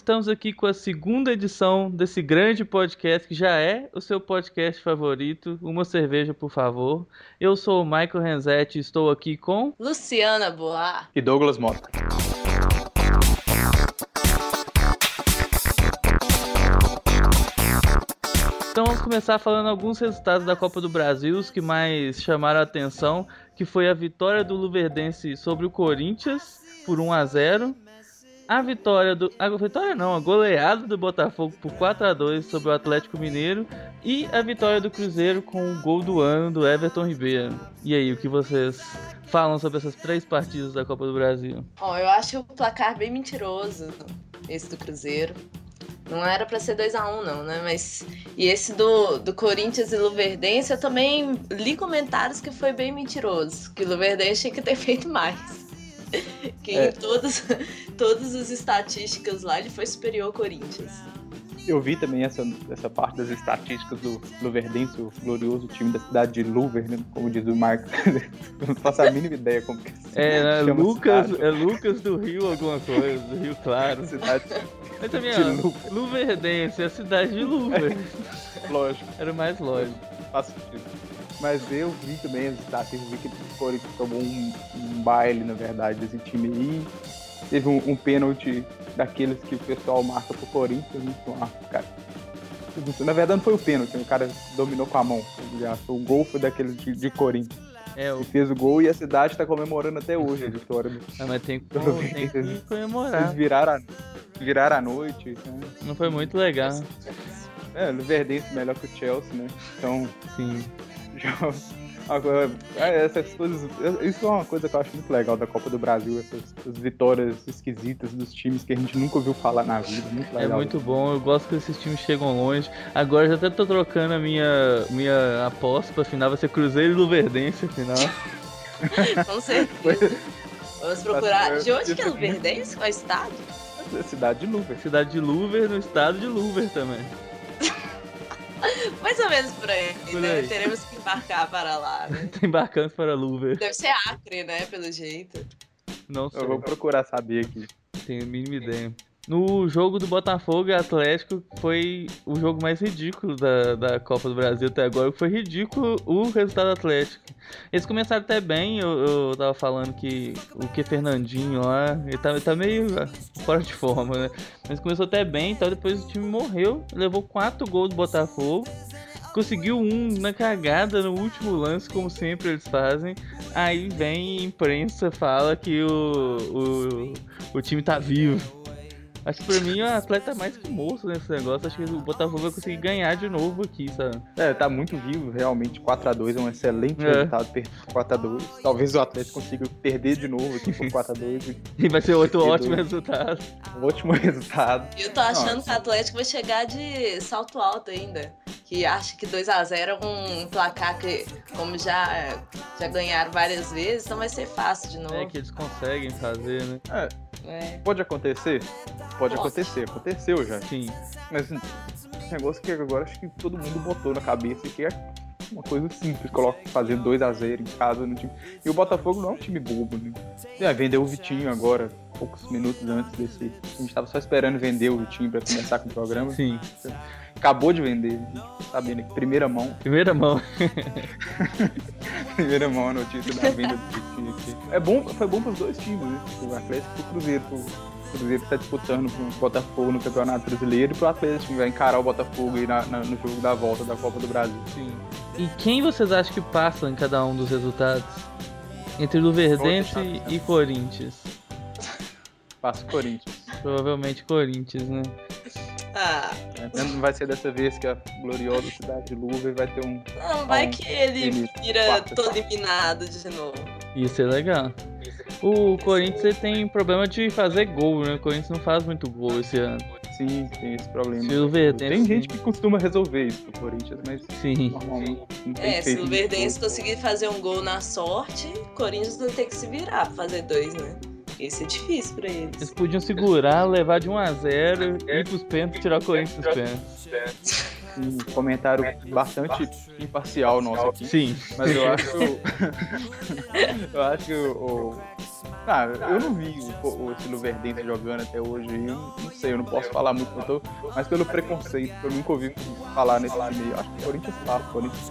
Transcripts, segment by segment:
estamos aqui com a segunda edição desse grande podcast que já é o seu podcast favorito. Uma cerveja, por favor. Eu sou o Michael Renzetti e estou aqui com... Luciana Boar e Douglas Mota. Então vamos começar falando alguns resultados da Copa do Brasil, os que mais chamaram a atenção, que foi a vitória do Luverdense sobre o Corinthians por 1-0. A goleada do Botafogo por 4-2 sobre o Atlético Mineiro e a vitória do Cruzeiro com o gol do ano do Everton Ribeiro. E aí, o que vocês falam sobre essas três partidas da Copa do Brasil? Eu acho o placar bem mentiroso, esse do Cruzeiro. Não era pra ser 2-1 não, né? E esse do Corinthians e Luverdense, eu também li comentários que foi bem mentiroso, que o Luverdense tinha que ter feito mais. Que em todas as estatísticas lá ele foi superior ao Corinthians. Eu vi também essa parte das estatísticas do Luverdense, o glorioso time da cidade de Luver, né? Como diz o Marcos. Eu não faço a mínima ideia como que Lucas do Rio alguma coisa, do Rio Claro. Cidade Mas também, Luverdense, a cidade de Luver. Lógico. Era o mais lógico. Faz sentido. Mas eu vi também as estatísticas, vi que o Corinthians tomou um baile, na verdade, desse time aí. Teve um pênalti daqueles que o pessoal marca pro Corinthians, cara. Na verdade não foi o pênalti, o cara dominou com a mão. O gol foi daqueles de Corinthians. Ele fez o gol e a cidade tá comemorando até hoje a vitória do... mas tem que comemorar. Eles viraram a noite. Né? Não foi muito legal. O Luverdense melhor que o Chelsea, né? Então, sim. Essas coisas, isso é uma coisa que eu acho muito legal da Copa do Brasil, essas vitórias esquisitas dos times que a gente nunca ouviu falar na vida, muito legal. É muito bom, eu gosto que esses times chegam longe. Agora já até tô trocando a minha aposta pra final, vai ser Cruzeiro e Luverdense final. Com certeza. Vamos procurar. De onde que é Luverdense? Qual é o estado? Cidade de Luver. Cidade de Luver, no estado de Luver também. Mais ou menos por aí, né? Teremos que embarcar para lá, né? Tá embarcando para Luver. Deve ser Acre, né? Pelo jeito. Não sei. Eu vou procurar saber aqui. Tenho a mínima ideia. No jogo do Botafogo e Atlético foi o jogo mais ridículo da Copa do Brasil até agora. Foi ridículo o resultado do Atlético. Eles começaram até bem, eu tava falando que o Fernandinho lá, ele tá meio fora de forma, né? Mas começou até bem, então depois o time morreu, levou 4 gols do Botafogo. Conseguiu um na cagada no último lance, como sempre eles fazem. Aí vem a imprensa, fala que o time tá vivo. Acho que pra mim o atleta é mais que moço nesse negócio. Acho que o Botafogo vai conseguir ganhar de novo aqui, sabe? Tá muito vivo, realmente. 4-2 é um excelente resultado, perder 4-2. Talvez o Atlético consiga perder de novo aqui por 4-2. E vai ser outro ótimo resultado. Um ótimo resultado. Eu tô achando que o Atlético vai chegar de salto alto ainda. Que acha que 2-0 é um placar que, como já ganharam várias vezes, então vai ser fácil de novo. É que eles conseguem fazer, né? Pode acontecer? Pode acontecer, aconteceu já. Sim. Mas um negócio que agora acho que todo mundo botou na cabeça que é uma coisa simples, fazer 2-0 em casa no time. E o Botafogo não é um time bobo, né? Vendeu o Vitinho agora, poucos minutos antes desse. A gente tava só esperando vender o Vitinho pra começar com o programa. Sim. Acabou de vender, sabendo que primeira mão. Primeira mão a notícia da venda do Vitinho aqui. Foi bom pros dois times, né? O Atlético e o Cruzeiro. O Cruzeiro tá disputando pro Botafogo no Campeonato Brasileiro e pro Atlético vai encarar o Botafogo aí no jogo da volta da Copa do Brasil. Sim. E quem vocês acham que passa em cada um dos resultados? Entre Luverdense e Corinthians? Passa o Corinthians. Provavelmente Corinthians, né? Não vai ser dessa vez que a gloriosa cidade de Luver vai ter um... Não, vai que ele vira todo eliminado de novo. Isso é legal. O Corinthians ele tem problema de fazer gol, né? O Corinthians não faz muito gol esse ano. Sim, tem esse problema. Tem gente que costuma resolver isso pro Corinthians, mas sim. Normalmente não tem se o Luverdense conseguir fazer um gol na sorte, o Corinthians vai ter que se virar pra fazer 2, né? Isso é difícil pra eles. Eles podiam segurar, levar de 1-0, ir pros pênaltis e tirar o Corinthians dos pênaltis. Um comentário bastante imparcial nosso aqui. Sim. Mas eu acho que Eu não vi esse Luverdense jogando até hoje. Eu não sei, eu não posso falar muito, mas pelo preconceito, eu nunca ouvi falar nesse time. Acho que o Corinthians tá, o Corinthians.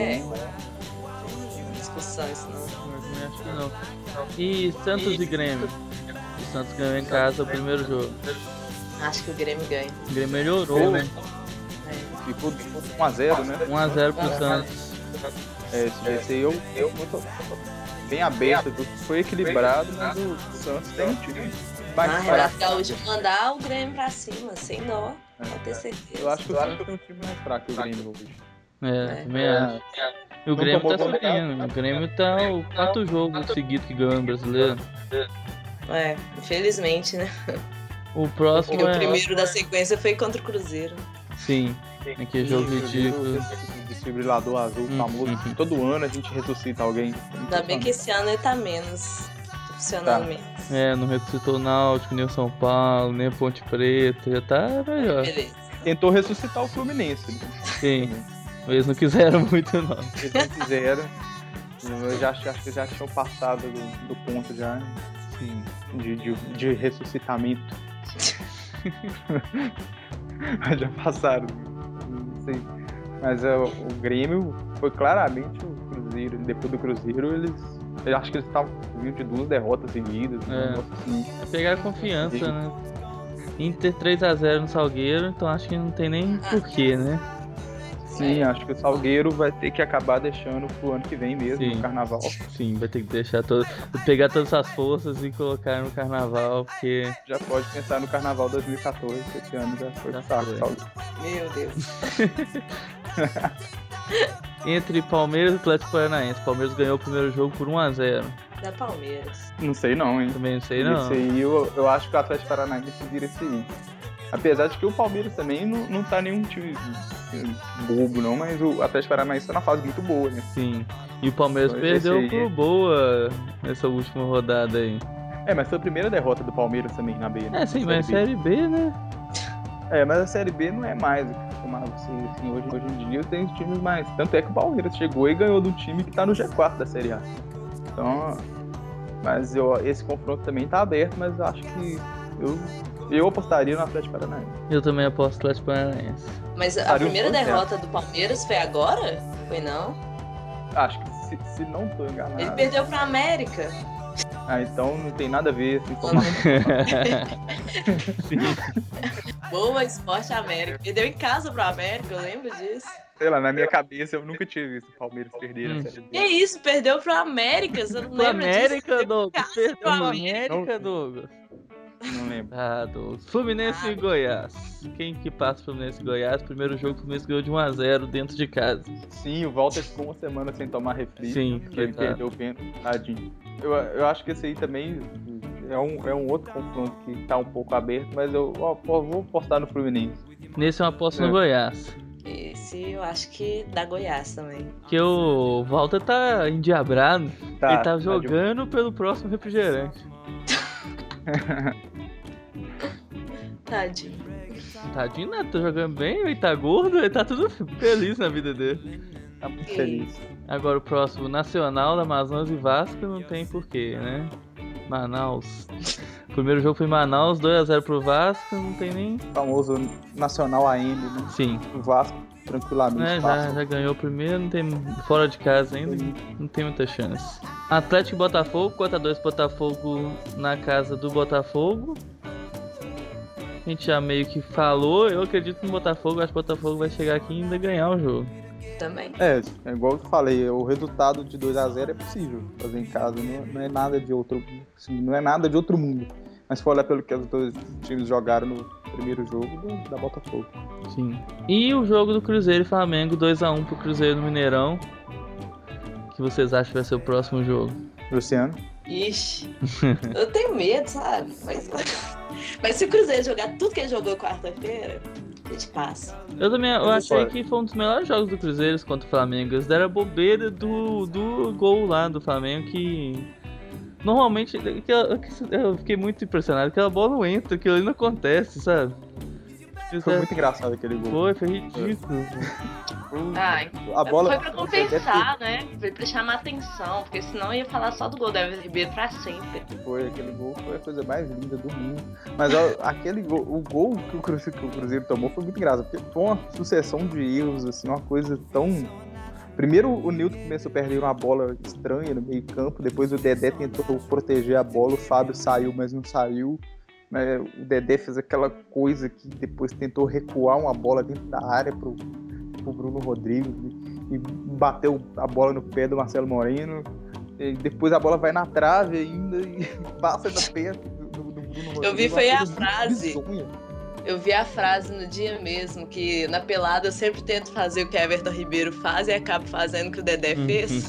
Discussão isso não. Eu acho que não. E Santos e Grêmio? O Santos ganhou em casa o primeiro jogo. Acho que o Grêmio ganha. O Grêmio melhorou, né? Ficou 1x0, né? 1x0 pro Santos. Esse aí eu bem aberto, foi equilibrado, mas o Santos tem um time mais Renato Gaúcho mandar o Grêmio pra cima, sem dó, pode ter certeza. Eu acho que o Santos tem um time mais fraco que o Grêmio hoje. Também acho. E o Grêmio tá subindo. O Grêmio tá o 4 jogos seguidos que ganhou no Brasileiro. Infelizmente, né? O próximo Porque o primeiro da sequência foi contra o Cruzeiro. Sim, aquele jogo ridículo. Desfibrilador azul famoso. Todo ano a gente ressuscita alguém. Ainda bem que esse ano ele tá menos. Funcionando menos. Não ressuscitou o Náutico, nem o São Paulo, nem a Ponte Preta. Já tá melhor. Beleza. Tentou ressuscitar o Fluminense. Né? Sim. Eles não quiseram muito, não. Eles não quiseram. Eu acho que já tinham passado do ponto já. Sim. De ressuscitamento. Já passaram. Não sei. Mas o Grêmio foi claramente o Cruzeiro. Depois do Cruzeiro, eu acho que eles estavam vindo de 2 derrotas seguidas. Assim. Pegar confiança, né? Inter 3x0 no Salgueiro, então acho que não tem nem porquê, né? Sim, acho que o Salgueiro vai ter que acabar deixando pro ano que vem mesmo, no Carnaval. Sim, vai ter que deixar pegar todas as forças e colocar no Carnaval, porque... Já pode pensar no Carnaval 2014, esse ano já foi saco, Salgueiro. Meu Deus. Entre Palmeiras e Atlético Paranaense. Palmeiras ganhou o primeiro jogo por 1x0. Da Palmeiras. Não sei não, hein? Também não sei não. Esse aí eu acho que o Atlético Paranaense vira esse aí. Apesar de que o Palmeiras também não tá nenhum time bobo não, mas o Atlético Paranaense tá na fase muito boa, né? Sim. E o Palmeiras perdeu pro Boa nessa última rodada aí. Mas foi a primeira derrota do Palmeiras também na B, né? Sim, mas Série B, né? Mas a Série B não é mais o que costumava ser, assim, hoje em dia tem times mais. Tanto é que o Palmeiras chegou e ganhou do time que tá no G4 da Série A. Então, mas esse confronto também tá aberto, mas eu acho que eu apostaria no Atlético Paranaense. Eu também aposto no Atlético Paranaense. Mas a primeira derrota do Palmeiras foi agora? Foi não? Acho que se não tô enganado. Ele perdeu pra América. Então não tem nada a ver essa Boa, Esporte América. Perdeu em casa pro América, eu lembro disso. Sei lá, na minha cabeça eu nunca tinha visto o Palmeiras perder a Série B. Que isso? Perdeu pro América? Você não lembra América, disso? Douglas. Perdeu pro América, Douglas. Não lembro. Douglas. Fluminense e Goiás. Quem que passa Fluminense e Goiás? Primeiro jogo, o Fluminense ganhou de 1x0 dentro de casa. Sim, o Walter ficou uma semana sem tomar refri. Sim, ele perdeu o pênalti. Tadinho. Eu acho que esse aí também é um outro confronto que tá um pouco aberto, mas eu vou apostar no Fluminense. Nesse eu aposto no Goiás. Esse eu acho que dá Goiás também. Porque o Walter tá endiabrado. Ele tá jogando pelo próximo refrigerante. Tadinho. Tadinho, né? Tá jogando bem, ele tá gordo, ele tá tudo feliz na vida dele. Tá muito feliz. Agora o próximo, Nacional, Amazonas e Vasco, não tem porquê, né? Manaus. O primeiro jogo foi em Manaus, 2x0 pro Vasco, não tem nem... O famoso Nacional AM, né? Sim. O Vasco, tranquilamente. Já ganhou o primeiro, não tem fora de casa ainda, não tem muita chance. Atlético e Botafogo, 4x2 Botafogo na casa do Botafogo. A gente já meio que falou, eu acredito no Botafogo, acho que o Botafogo vai chegar aqui e ainda ganhar o jogo. Também. É igual eu falei, o resultado de 2x0 é possível fazer em casa, não é nada de outro, assim, não é nada de outro mundo. Mas se for olhar pelo que os dois times jogaram no primeiro jogo, dá Botafogo. Sim. E o jogo do Cruzeiro e Flamengo, 2x1 pro Cruzeiro no Mineirão. O que vocês acham que vai ser o próximo jogo? Luciano? Ixi, eu tenho medo, sabe? Mas se o Cruzeiro jogar tudo que ele jogou quarta-feira, a gente passa. Eu achei que foi um dos melhores jogos do Cruzeiro contra o Flamengo. Eles deram a bobeira do gol lá do Flamengo que... Normalmente, eu fiquei muito impressionado. Aquela bola não entra, aquilo ali não acontece, sabe? Foi muito engraçado aquele gol. Foi ridículo. A bola foi pra compensar, né? Foi pra chamar atenção, porque senão ia falar só do gol do Everton Ribeiro pra sempre. Aquele gol foi a coisa mais linda do mundo. Mas ó, o gol que o Cruzeiro tomou foi muito engraçado, porque foi uma sucessão de erros, assim, uma coisa tão... Primeiro o Nilton começou a perder uma bola estranha no meio campo, depois o Dedé tentou proteger a bola, o Fábio saiu, mas não saiu. O Dedé fez aquela coisa que depois tentou recuar uma bola dentro da área pro Bruno Rodrigues e bateu a bola no pé do Marcelo Moreno. E depois a bola vai na trave ainda e passa na pé do Bruno Rodrigues. Eu vi foi a frase. Eu vi a frase no dia mesmo, que na pelada eu sempre tento fazer o que Everton Ribeiro faz e acabo fazendo o que o Dedé fez.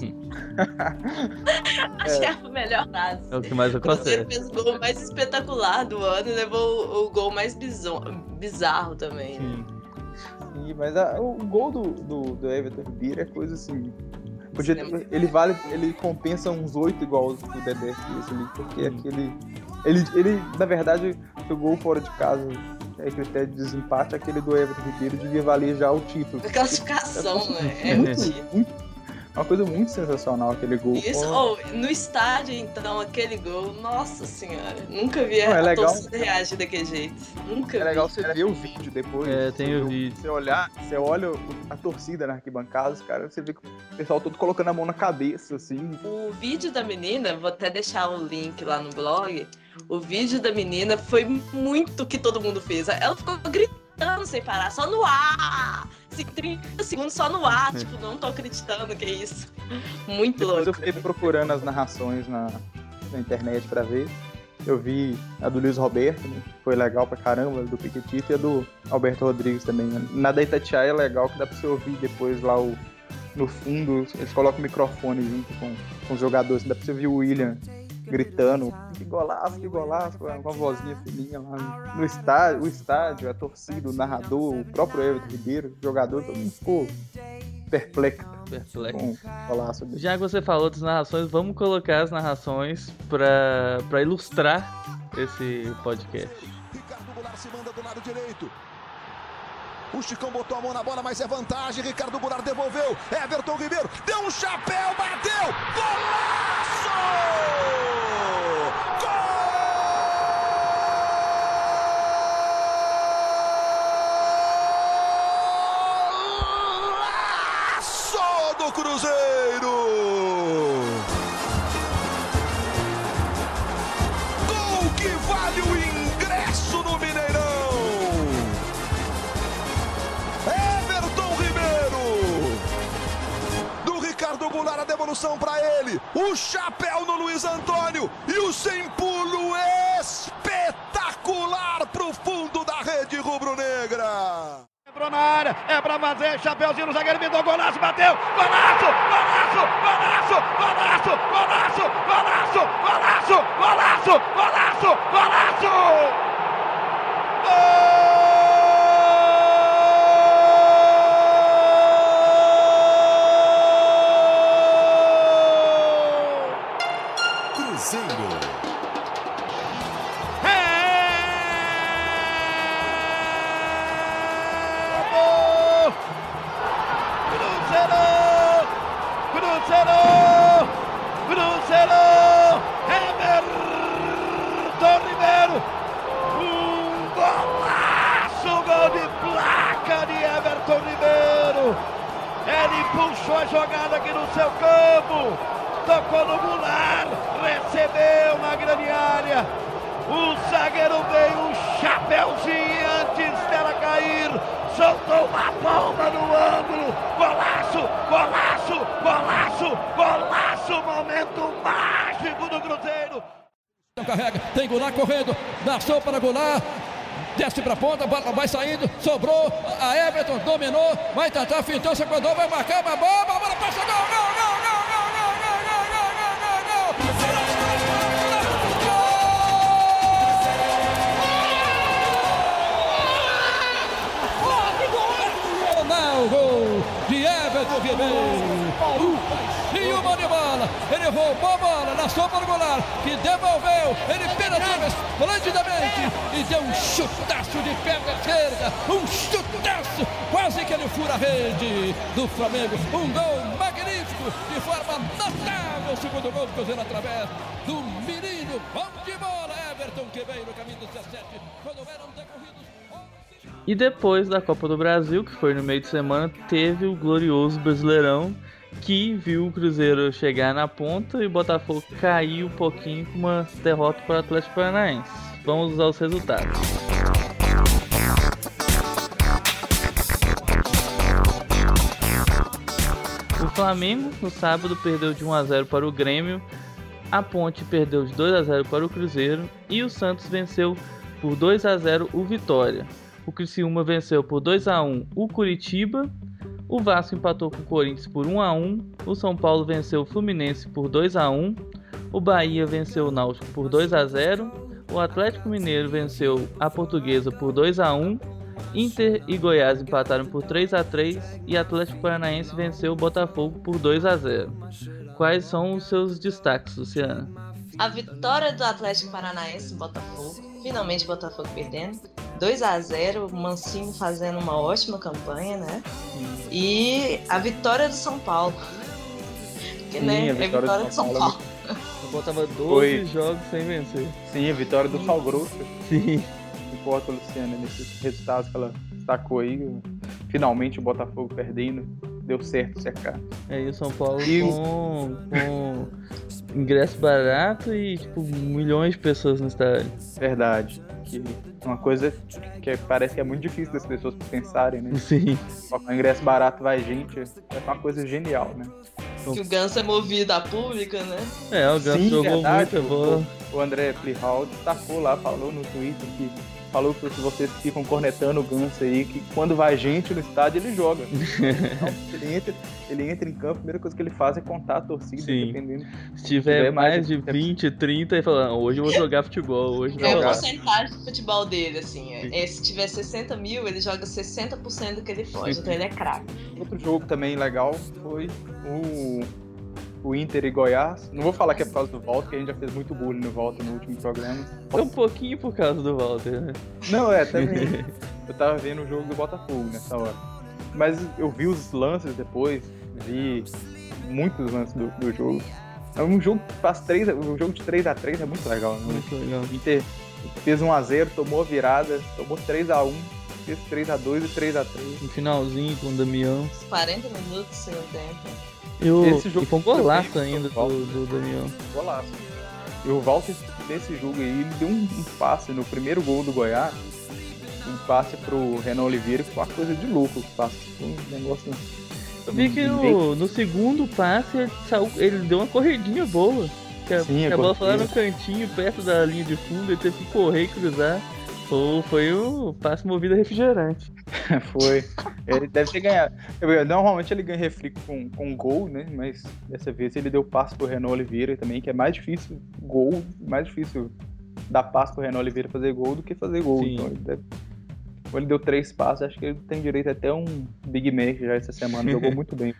Achei a melhor frase. É o que mais acontece. Ele fez o gol mais espetacular do ano e levou o gol mais bizarro também. Sim, mas o gol do Everton Ribeiro é coisa assim... Ele compensa uns 8 igual o Dedé fez ali, porque ele, na verdade, o gol fora de casa... critério de desempate, aquele do Everton Ribeiro devia valer já o título. A classificação, né? Uma coisa muito sensacional aquele gol. Isso, no estádio, então, aquele gol, nossa senhora, nunca vi a torcida reagir daquele jeito. Nunca vi. É legal você ver o vídeo depois. Tem o vídeo. Você olha a torcida na arquibancada, cara, você vê que o pessoal todo colocando a mão na cabeça, assim. O vídeo da menina, vou até deixar o link lá no blog, o vídeo da menina foi muito o que todo mundo fez. Ela ficou gritando sem parar, só no ar! 30 segundos só no ar, tipo, não tô acreditando que é isso. Muito louco. Depois eu fiquei procurando as narrações na internet pra ver. Eu vi a do Luiz Roberto, né? Foi legal pra caramba, do Piquetito, e a do Alberto Rodrigues também. Na da Itatiaia é legal, que dá pra você ouvir depois lá no fundo, eles colocam o microfone junto com os jogadores, dá pra você ouvir o William gritando, que golaço, com a vozinha fininha lá no estádio, o estádio, a torcida, o narrador, o próprio Everton Ribeiro, o jogador, todo mundo ficou perplexo. Com o golaço dele. Já que você falou das narrações, vamos colocar as narrações pra ilustrar esse podcast. Ricardo Goulart se manda do lado direito. O Chicão botou a mão na bola, mas é vantagem. Ricardo Goulart devolveu. Everton Ribeiro deu um chapéu, bateu. Golaço! Golaço do Cruzeiro! Gol que vale o ingresso no Mineirão! Ricardo Goulart, a devolução para ele, o chapéu no Luiz Antônio e o sem pulo espetacular pro fundo da rede rubro-negra. Entrou na área, é pra fazer, chapéuzinho no zagueiro, me deu golaço, bateu, golaço, golaço, golaço, golaço, golaço, golaço, golaço, golaço, golaço, golaço, gol! Ele puxou a jogada aqui no seu campo, tocou no Goulart, recebeu na grande área, o zagueiro veio um chapéuzinho antes dela cair, soltou uma bomba no ângulo, golaço, golaço, golaço, golaço, momento mágico do Cruzeiro. Carrega, tem Goulart correndo, nasceu para Goulart. Desce pra ponta, bola vai saindo, sobrou, a Everton dominou, vai tentar, fintou, secundou, vai marcar uma bola passa, gol, gol, gol, gol, gol, gol, gol, gol, gol, gol de Everton Ribeiro. e uma de bola. Ele roubou a bola, lançou para o Goulart, que devolveu. Ele penetrou esplendidamente e deu um chutaço de perna esquerda. Um chutaço, quase que ele fura a rede do Flamengo. Um gol magnífico, de forma notável. O segundo gol do Cruzeiro através do menino. Bom de bola, Everton, que veio no caminho dos 17. Quando eram decorridos... E depois da Copa do Brasil, que foi no meio de semana, teve o glorioso Brasileirão, que viu o Cruzeiro chegar na ponta e o Botafogo cair um pouquinho com uma derrota para o Atlético Paranaense. Vamos aos resultados. O Flamengo, no sábado, perdeu de 1-0 para o Grêmio, a Ponte perdeu de 2-0 para o Cruzeiro e o Santos venceu por 2-0 o Vitória. O Criciúma venceu por 2-1 o Curitiba, o Vasco empatou com o Corinthians por 1-1, o São Paulo venceu o Fluminense por 2-1, o Bahia venceu o Náutico por 2-0, o Atlético Mineiro venceu a Portuguesa por 2-1, Inter e Goiás empataram por 3-3 e Atlético Paranaense venceu o Botafogo por 2-0. Quais são os seus destaques, Luciana? A vitória do Atlético Paranaense, Botafogo, finalmente Botafogo perdendo, 2-0, o Mancini fazendo uma ótima campanha, né? E a vitória do São Paulo. Que, Sim, né? a vitória do São Paulo. O Botafogo tava 12 jogos sem vencer. Sim, a vitória do Sal Grosso. Sim. Importa, Luciana, nesses resultados que ela destacou aí. Finalmente o Botafogo perdendo. Deu certo secar. E o São Paulo com ingresso barato e tipo milhões de pessoas no estádio. Verdade. Que uma coisa que parece que é muito difícil das pessoas pensarem, né? Sim. Com o ingresso barato vai gente, é uma coisa genial, né? Que o Ganso é movido à pública, né? O Ganso jogou verdade, muita bola. O André Plihal destacou lá, falou no Twitter que falou que se vocês ficam cornetando o Ganso aí, que quando vai gente no estádio ele joga. Então, ele entra em campo, a primeira coisa que ele faz é contar a torcida, Sim. dependendo. Se tiver mais de 20, 30, ele fala, hoje eu vou jogar futebol, hoje É a não. porcentagem do futebol dele, assim. Se tiver 60 mil, ele joga 60% do que ele pode, então ele é craque. Outro jogo também legal foi o Inter e Goiás. Não vou falar que é por causa do Walter, porque a gente já fez muito bullying no Walter no último programa. É um pouquinho por causa do Walter, né? Não, também. Eu tava vendo o jogo do Botafogo nessa hora. Mas eu vi os lances depois, vi muitos lances do jogo. É um jogo que faz um jogo de 3-3 é muito legal, né? Muito legal. O Inter fez 1-0, tomou a virada, tomou 3-1, fez 3-2 e 3-3. No finalzinho com o Damião. Uns 40 minutos sem o tempo. Esse jogo foi um golaço ainda do Damião. Golaço. E o Walter, nesse jogo aí, ele deu um passe no primeiro gol do Goiás. Um passe pro Renan Oliveira, que foi uma coisa de louco. Foi um negócio. Eu vi que no segundo passe ele deu uma corridinha boa. Que a bola foi lá no cantinho, perto da linha de fundo, ele teve que correr e cruzar. Foi o passe movido a refrigerante. Foi. Ele deve ter ganhado. Normalmente ele ganha refri com gol, né? Mas dessa vez ele deu passe pro Renan Oliveira também, que é mais difícil mais difícil dar passe pro Renan Oliveira fazer gol do que fazer gol. Sim. Então ele deu 3 passes, acho que ele tem direito até um Big Mac já essa semana. Jogou muito bem.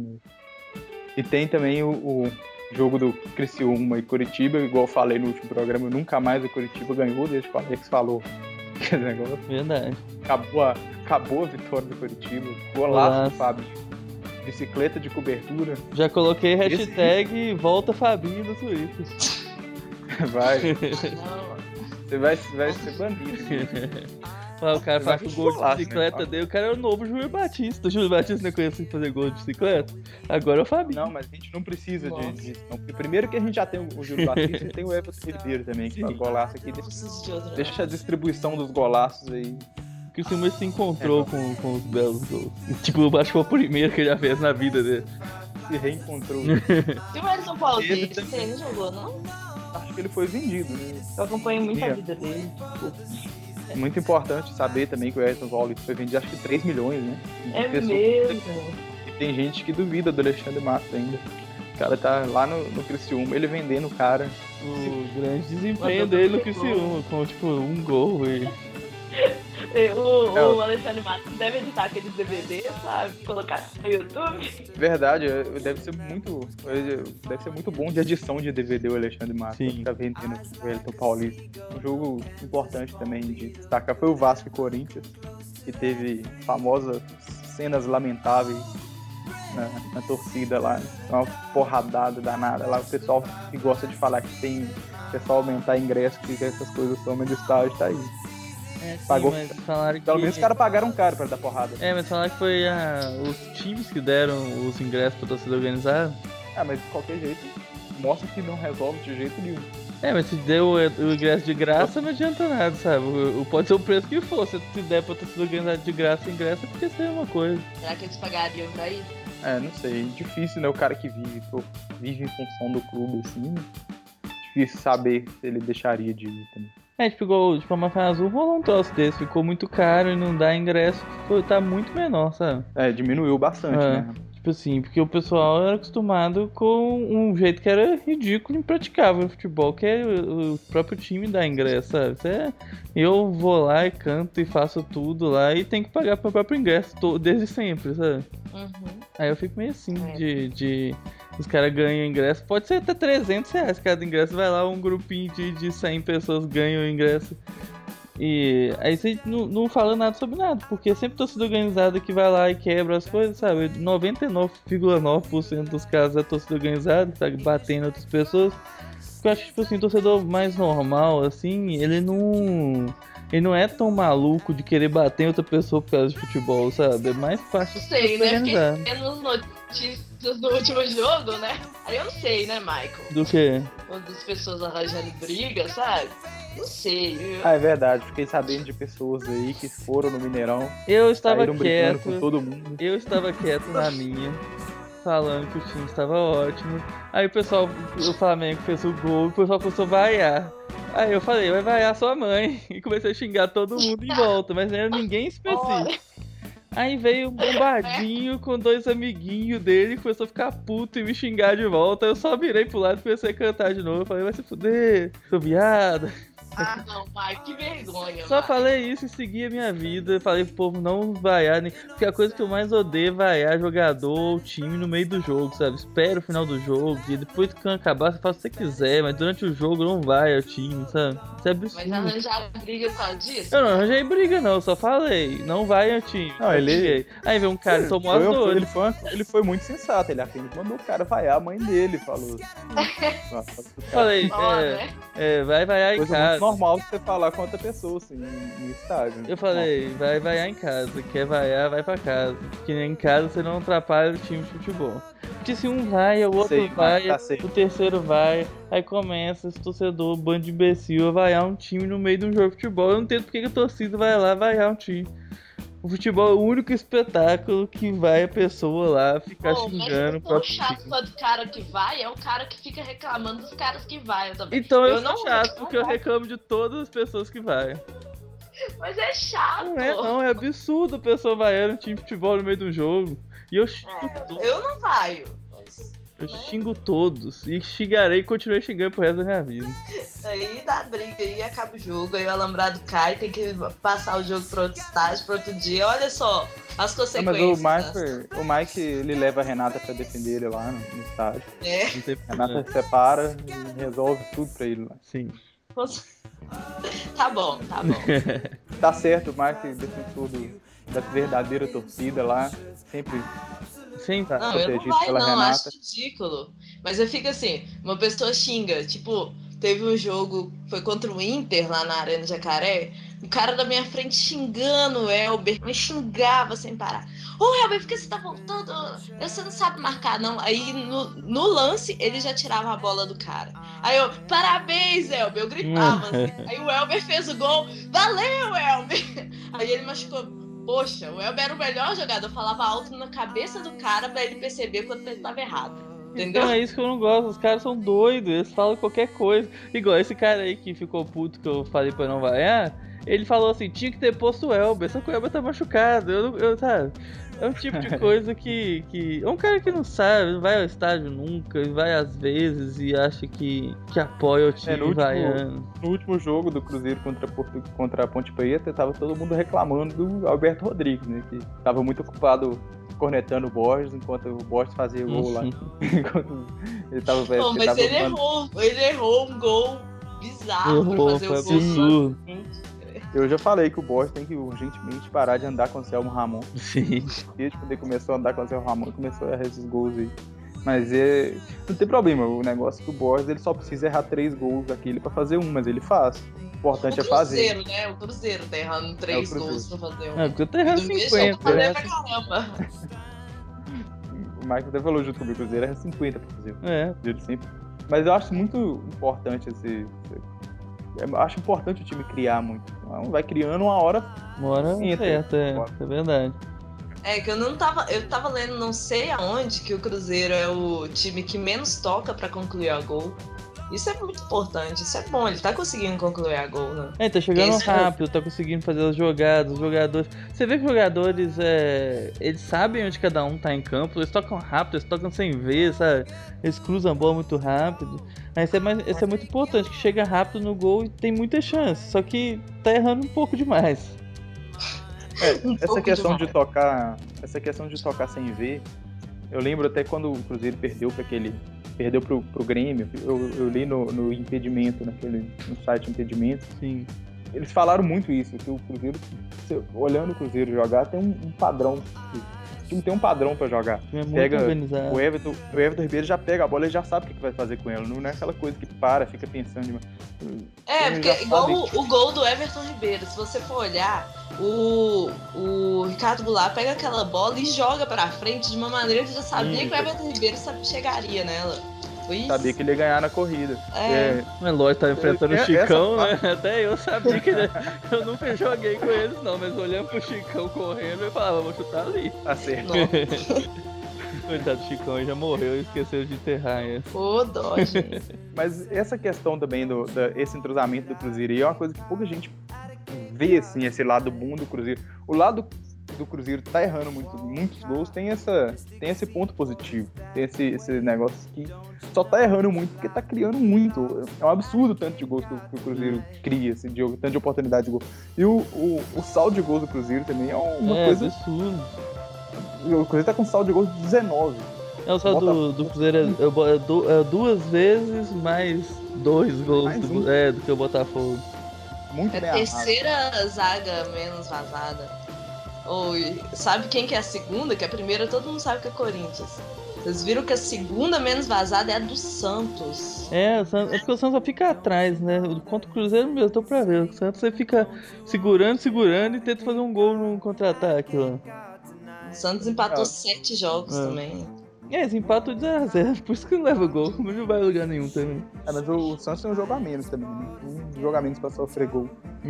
E tem também o jogo do Criciúma e Curitiba, igual eu falei no último programa, nunca mais o Curitiba ganhou desde que o Alex falou. Que negócio. Verdade. Acabou a vitória do Curitiba. Golaço do Fábio. Bicicleta de cobertura. Já coloquei hashtag volta Fabinho no Twitter. Vai. Você vai ser bandido. O cara faz o gol de bicicleta né? dele, o cara é o novo Júlio Batista. O Júlio Batista não conhecia fazer gol de bicicleta? Agora é o Fabinho. Não, mas a gente não precisa disso. Não. Porque primeiro que a gente já tem o Júlio Batista e tem o Everton Ribeiro também, que faz golaço aqui. Deixa a distribuição dos golaços aí. Que o Silmar se encontrou com os belos gols. Tipo, acho que foi o primeiro que ele já fez na vida dele. Se reencontrou. E o Edson Paulista, ele não jogou, não? Acho que ele foi vendido, né? Eu acompanho muito a vida dele. É muito importante saber também que o Edson Paulista foi vendido, acho que 3 milhões, né? É mesmo? E tem gente que duvida do Alexandre Matos ainda. O cara tá lá no Criciúma, ele vendendo o cara. O grande desempenho dele no Criciúma, com tipo um gol e... O Alexandre Matos deve editar aqueles DVDs, sabe? Colocar no YouTube. Verdade, deve ser muito bom de edição de DVD o Alexandre Matos. Sim. Tá vendendo o Wellington Paulista. Um jogo importante também de destacar foi o Vasco e Corinthians, que teve famosas cenas lamentáveis na torcida lá, uma porradada danada lá. O pessoal que gosta de falar que tem pessoal aumentar ingresso, que essas coisas tomam de estágio, tá aí. Sim, Pagou. mas falaram Pelo que... menos os caras pagaram caro pra dar porrada. mas falaram que foi os times que deram os ingressos pra torcida organizada. Mas de qualquer jeito, mostra que não resolve de jeito nenhum. Mas se deu o ingresso de graça, não adianta nada, sabe? Pode ser o preço que for, se der pra torcida organizada de graça, ingresso, porque isso é uma coisa. Será que eles pagariam pra ir? Não sei, difícil, né? O cara que vive em função do clube, assim, difícil saber se ele deixaria de ir também. Tipo, a Máfia Azul rolou um troço desse, ficou muito caro e não dá ingresso, tá muito menor, sabe? Diminuiu bastante, né? Tipo assim, porque o pessoal era acostumado com um jeito que era ridículo e impraticável no futebol, que é o próprio time dar ingresso, sabe? Eu vou lá e canto e faço tudo lá e tenho que pagar pro próprio ingresso desde sempre, sabe? Uhum. Aí eu fico meio assim de os caras ganham ingresso, pode ser até R$300 cada ingresso, vai lá um grupinho de 100 pessoas ganham o ingresso. E aí você não fala nada sobre nada, porque sempre torcida organizada que vai lá e quebra as coisas, sabe? 99,9% dos casos é torcida organizada, tá batendo outras pessoas. Porque eu acho que, tipo assim, o torcedor mais normal, assim, ele não é tão maluco de querer bater em outra pessoa por causa de futebol, sabe? É mais fácil Não sei, de né? organizar. Porque nos notícias do último jogo, né? Aí eu não sei, né, Michael? Do quê? Quando as pessoas arranjando briga, sabe? Não sei. É verdade, fiquei sabendo de pessoas aí que foram no Mineirão, Eu estava saíram brincando quieto. com todo mundo. Eu estava quieto na minha, falando que o time estava ótimo. Aí o Flamengo fez o gol, o pessoal começou a vaiar. Aí eu falei, vai vaiar sua mãe. E comecei a xingar todo mundo em volta, mas não era ninguém específico. Aí veio um bombardinho com 2 amiguinhos dele, começou a ficar puto e me xingar de volta. Eu só virei pro lado e comecei a cantar de novo. Eu falei, vai se fuder, sou viado. Ah, não, pai, que vergonha. Só falei isso e segui a minha vida. Falei pro povo não vaiar, porque a coisa que eu mais odeio é vaiar jogador ou time no meio do jogo, sabe? Espera o final do jogo e depois que acabar você faz o que você quiser, mas durante o jogo não vai o time, sabe? Isso é absurdo. Mas arranjar briga por causa disso? Eu não arranjei briga não, só falei, não vai o time. Não, ele... Aí veio um cara e tomou as dores. Ele foi muito sensato, ele apenas mandou o cara vaiar a mãe dele, falou. Falei, né? vai vaiar em Coisa casa. muito normal de você falar com outra pessoa, assim, no estádio. Eu falei, vai vaiar em casa, quer vaiar, vai pra casa. Porque em casa você não atrapalha o time de futebol. Porque se um vai, o outro vai, o terceiro vai, aí começa esse torcedor, bando de imbecil, a vaiar um time no meio de um jogo de futebol. Eu não entendo porque a torcida vai lá vaiar um time. O futebol é o único espetáculo que vai a pessoa lá ficar xingando o próprio time. O chato do cara que vai é o cara que fica reclamando dos caras que vai. Então eu sou chato, porque eu reclamo de todas as pessoas que vai. Mas é chato. Não, é absurdo a pessoa vaiando um time de futebol no meio do jogo. E eu xingo todos. Eu não vaio. Eu xingo todos. E xingarei e continuei xingando pro resto da minha vida. Aí dá briga, aí acaba o jogo, aí o alambrado cai, tem que passar o jogo pra outro estágio, pra outro dia. Olha só as consequências. Mas o Mike, ele leva a Renata pra defender ele lá no estádio. A Renata separa e resolve tudo pra ele lá. Sim. Tá bom. Tá certo, o Mike, defensor da verdadeira torcida lá, sempre não, eu não vai não, Renata. Acho ridículo. Mas eu fico assim, uma pessoa xinga, tipo, teve um jogo, foi contra o Inter lá na Arena Jacaré, o cara da minha frente xingando o Elber, me xingava sem parar. Ô Elber, por que você tá voltando? Você não sabe marcar não. Aí no lance ele já tirava a bola do cara. Aí eu, parabéns Elber, eu gritava assim. Aí o Elber fez o gol, valeu Elber. Aí ele machucou. Poxa, o Elber era o melhor jogador, eu falava alto na cabeça do cara pra ele perceber quando ele tava errado. Entendeu? Então é isso que eu não gosto, os caras são doidos, eles falam qualquer coisa. Igual esse cara aí que ficou puto que eu falei pra não vaiar, ele falou assim, tinha que ter posto o Elber, só que o Elber tá machucado, sabe? É um tipo de coisa que um cara que não sabe, não vai ao estádio nunca, vai às vezes e acha que apoia o time vaiano. No último jogo do Cruzeiro contra a Ponte Preta, tava todo mundo reclamando do Alberto Rodrigues, né? Que tava muito ocupado cornetando o Borges, enquanto o Borges fazia gol lá. Enquanto ele tava velho. Não, mas ele errou um gol bizarro pra fazer o gol. Eu já falei que o Borges tem que urgentemente parar de andar com o Anselmo Ramon. Sim. Desde quando ele começou a andar com o Anselmo Ramon, começou a errar esses gols aí. Mas não tem problema, o negócio é que o Borges ele só precisa errar 3 gols aqui pra fazer um, mas ele faz. O importante é fazer. O Cruzeiro, né? O Cruzeiro tá errando 3 gols pra fazer um. Porque eu tô errando 50. Pra caramba. O Michael até falou junto comigo, o Cruzeiro erra 50 pra fazer. Ele sempre. Mas eu acho muito importante eu acho importante o time criar muito. Vai criando uma hora certa, é verdade. É que eu tava lendo não sei aonde que o Cruzeiro é o time que menos toca pra concluir a gol. Isso é muito importante, isso é bom, ele tá conseguindo concluir a gol, né? Tá chegando rápido, tá conseguindo fazer as jogadas, os jogadores... Você vê que os jogadores, eles sabem onde cada um tá em campo, eles tocam rápido, eles tocam sem ver, sabe? Eles cruzam a bola muito rápido. Isso é muito importante, que chega rápido no gol e tem muita chance, só que tá errando um pouco demais. Essa questão de tocar sem ver, eu lembro até quando o Cruzeiro perdeu pro Grêmio, eu li no impedimento, no site impedimento. Sim. Eles falaram muito isso, que o Cruzeiro, olhando o Cruzeiro jogar, tem um padrão. O time tem um padrão pra jogar. É muito organizado. O Everton Ribeiro já pega a bola e já sabe o que vai fazer com ela. Não é aquela coisa que fica pensando. Porque igual o gol do Everton Ribeiro, se você for olhar, o Ricardo Goulart pega aquela bola e joga pra frente de uma maneira que já sabia que o Everton Ribeiro chegaria nela. Sabia que ele ia ganhar na corrida. Mas lógico, tá enfrentando o Chicão, né? Até eu sabia que eu nunca joguei com eles não, mas olhando pro Chicão correndo, eu falava, vou chutar ali. Acerto. Coitado do Chicão, ele já morreu e esqueceu de enterrar ele. Ô, dó, gente. Mas essa questão também esse entrosamento do Cruzeiro aí é uma coisa que pouca gente vê, assim, esse lado bom do Cruzeiro. O lado do Cruzeiro tá errando muitos gols, tem esse ponto positivo, tem esse negócio que só tá errando muito porque tá criando muito. É um absurdo o tanto de gols que o Cruzeiro cria, assim, tanto de oportunidade de gol. E o saldo de gols do Cruzeiro também é uma coisa absurdo. O Cruzeiro tá com saldo de gols de 19. O saldo do Cruzeiro é 2 vezes mais 2 gols do que o Botafogo. Muito bem a terceira zaga menos vazada. Sabe quem que é a segunda? Que a primeira todo mundo sabe que é Corinthians. Vocês viram que a segunda menos vazada é a do Santos. É porque o Santos só fica atrás, né? Contra o Cruzeiro mesmo, eu tô pra ver. O Santos você fica segurando e tenta fazer um gol no contra-ataque lá. O Santos empatou 7 jogos também. Eles empatam de 0x0, por isso que não leva gol, mas não vai lugar nenhum também. Mas o Santos tem um jogo a menos também, né? Um jogo a menos pra sofrer gol.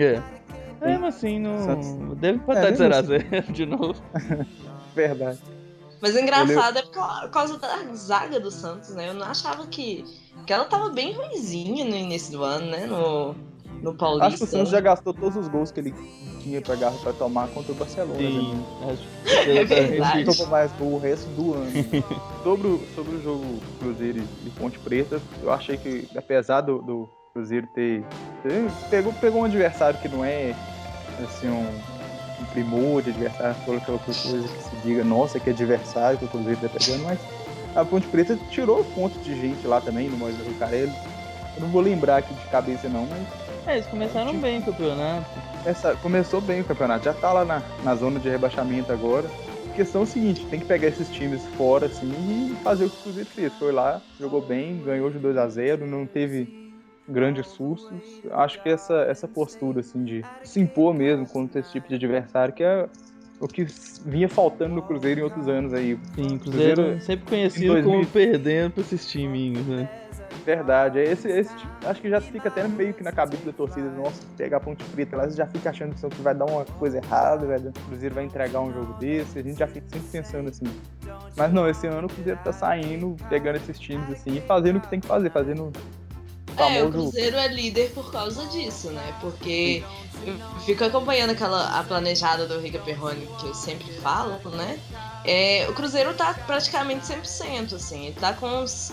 Mas assim, não Santos... deve empatar de 0x0 de novo. Verdade. Mas o engraçado é por causa da zaga do Santos, né? Eu não achava que ela tava bem ruinzinha no início do ano, né? No Paulista. Acho que o Santos já gastou todos os gols que ele tinha pra tomar contra o Barcelona. Sim, acho que ele não tomou mais gol o resto do ano. sobre o jogo Cruzeiro e Ponte Preta, eu achei que, apesar do Cruzeiro pegou um adversário que não é assim, um primor de adversário, aquela coisa que se diga, nossa, que adversário que o Cruzeiro tá pegando, mas a Ponte Preta tirou ponto de gente lá também, no Moisés Lucarelli. Eu não vou lembrar aqui de cabeça não, mas... eles começaram bem o campeonato. Começou bem o campeonato, já tá lá na zona de rebaixamento agora. A questão é o seguinte, tem que pegar esses times fora assim e fazer o que o Cruzeiro fez. Foi lá, jogou bem, ganhou de 2x0, não teve grandes sustos. Acho que essa postura assim de se impor mesmo contra esse tipo de adversário, que é o que vinha faltando no Cruzeiro em outros anos aí. Sim, o Cruzeiro sempre conhecido como perdendo pra esses timinhos, né? Verdade, acho que já fica até meio que na cabeça da torcida, nossa, pegar a Ponte Preta lá, você já fica achando que vai dar uma coisa errada, o Cruzeiro vai entregar um jogo desse, a gente já fica sempre pensando assim. Mas não, esse ano o Cruzeiro tá saindo, pegando esses times assim e fazendo o que tem que fazer, fazendo O Cruzeiro é líder por causa disso, né? Porque eu fico acompanhando a planejada do Rica Perrone, que eu sempre falo, né? O Cruzeiro tá praticamente 100%, assim. Ele tá com uns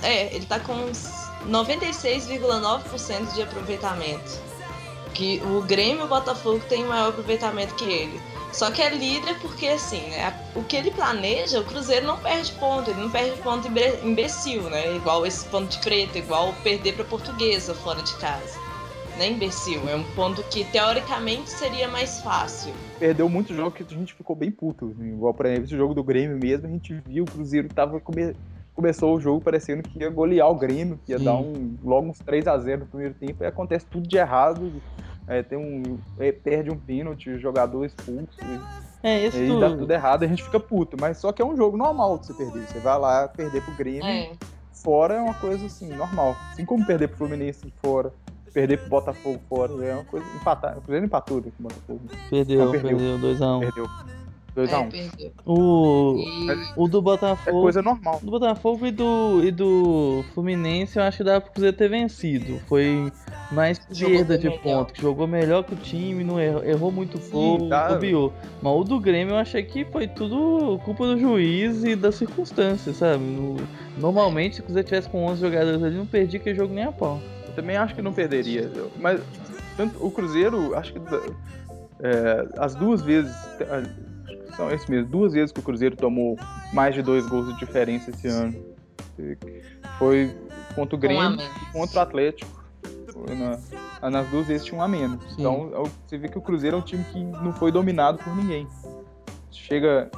96,9% de aproveitamento. Que o Grêmio e o Botafogo tem maior aproveitamento que ele. Só que é líder porque, assim, né, o que ele planeja, o Cruzeiro não perde ponto. Ele não perde ponto imbecil, né? Igual esse ponto de Preto, igual perder pra Portuguesa fora de casa. Não é imbecil, é um ponto que teoricamente seria mais fácil. Perdeu muito jogo que a gente ficou bem puto. Assim. Igual, por exemplo, esse jogo do Grêmio mesmo, a gente viu o Cruzeiro começou o jogo parecendo que ia golear o Grêmio, que ia dar logo uns 3-0 no primeiro tempo, e acontece tudo de errado. Perde um pênalti, o jogador expulso. E dá tudo errado, a gente fica puto. Mas só que é um jogo normal de você perder. Você vai lá perder pro Grêmio, fora é uma coisa assim, normal. Assim como perder pro Fluminense fora, perder pro Botafogo fora, é uma coisa empatar. O Cruzeiro empatou com o Botafogo. Perdeu 2-1. Perdeu. 2-1. O do Botafogo. É coisa normal. Do Botafogo e do Fluminense, eu acho que dava pro Cruzeiro ter vencido. Foi mais perda de ponto, que jogou melhor que o time, não errou muito pouco, bobeou. Mas o do Grêmio eu achei que foi tudo culpa do juiz e das circunstâncias, sabe? Normalmente, se o Cruzeiro tivesse com 11 jogadores ali, não perdia aquele jogo nem a pau. Eu também acho que não perderia. Mas tanto, o Cruzeiro, acho que as duas vezes. São esse mesmo, 2 vezes que o Cruzeiro tomou mais de 2 gols de diferença esse ano. Foi contra o Grêmio e contra o Atlético. Nas 2 vezes tinha um a menos. Sim. Então você vê que o Cruzeiro é um time que não foi dominado por ninguém. Chega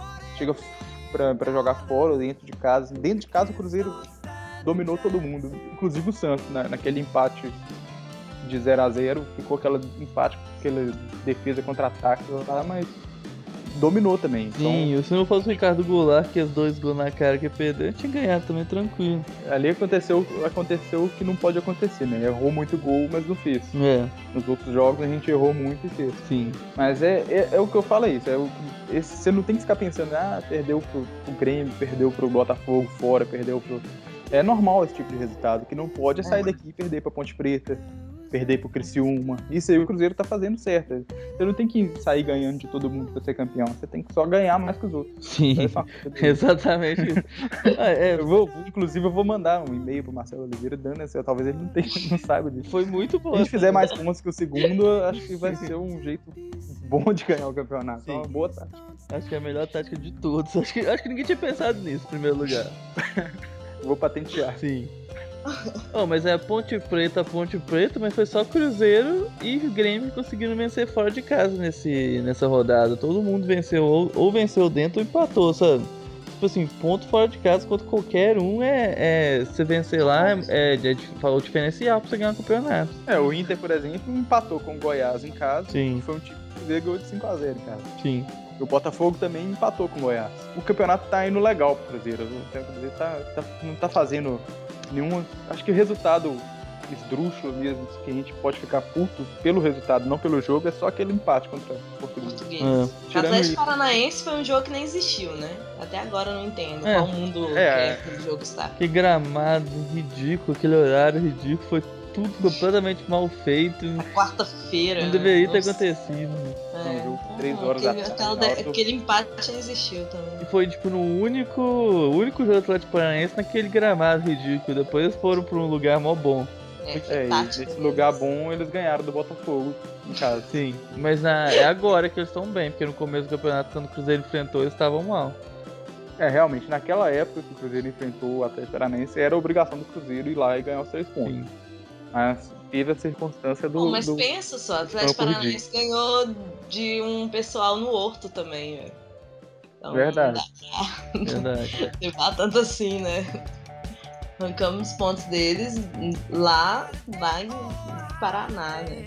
pra jogar fora ou dentro de casa. Dentro de casa o Cruzeiro dominou todo mundo, inclusive o Santos, naquele empate de 0-0. Ficou aquele empate com aquela defesa contra-ataque lá, mas dominou também. Sim, então, se não fosse o Ricardo Goulart, que os 2 gols na cara que perdeu, tinha ganhado também tranquilo. Ali aconteceu o que não pode acontecer, né? Errou muito gol, mas não fez. Nos outros jogos a gente errou muito e fez. Sim. Mas é o que eu falo, você não tem que ficar pensando, perdeu pro Grêmio, perdeu pro Botafogo fora, perdeu pro... É normal esse tipo de resultado, que não pode sair daqui e perder pra Ponte Preta, perder pro Criciúma. Isso aí o Cruzeiro tá fazendo certo. Você não tem que sair ganhando de todo mundo pra ser campeão. Você tem que só ganhar mais que os outros. Sim, exatamente isso. Inclusive, eu vou mandar um e-mail pro Marcelo Oliveira dando essa. Talvez ele não saiba disso. Foi muito bom. Se a gente fizer mais pontos que o segundo, acho que vai ser um jeito bom de ganhar o campeonato. Sim. É uma boa tática. Acho que é a melhor tática de todos. Acho que ninguém tinha pensado nisso em primeiro lugar. Vou patentear. Sim. Mas é Ponte Preta, mas foi só Cruzeiro e Grêmio conseguiram vencer fora de casa nessa rodada. Todo mundo venceu, ou venceu dentro ou empatou, sabe? Tipo assim, ponto fora de casa contra qualquer um você vencer lá o diferencial pra você ganhar o campeonato. O Inter, por exemplo, empatou com o Goiás em casa. Sim. Foi um time que ganhou de 5-0 em casa. Sim. O Botafogo também empatou com o Goiás. O campeonato tá indo legal pro Cruzeiro. O Cruzeiro não tá fazendo nenhuma... Acho que o resultado esdrúxulo mesmo, que a gente pode ficar puto pelo resultado, não pelo jogo, é só aquele empate contra o Português. O Atlético Paranaense foi um jogo que nem existiu, né? Até agora eu não entendo qual mundo que aquele jogo está. Que gramado ridículo, aquele horário ridículo, foi tudo completamente mal feito. A quarta-feira. Não deveria ter acontecido. Um jogo 3 horas da tarde. Aquele empate existiu também. E foi tipo no único jogo do Atlético Paranaense naquele gramado ridículo. Depois eles foram pra um lugar mó bom. Esse lugar bom eles ganharam do Botafogo em casa. Sim, mas é agora que eles estão bem, porque no começo do campeonato, quando o Cruzeiro enfrentou, eles estavam mal. Realmente, naquela época que o Cruzeiro enfrentou o Atlético Paranaense, era a obrigação do Cruzeiro ir lá e ganhar os 3 pontos. Sim. Mas teve a circunstância do... Mas pensa só, o Atlético Paranaense ganhou de um pessoal no Horto também, velho. Então, verdade. Verdade. Levar tanto assim, né? Arrancamos os pontos deles lá em Paraná, né?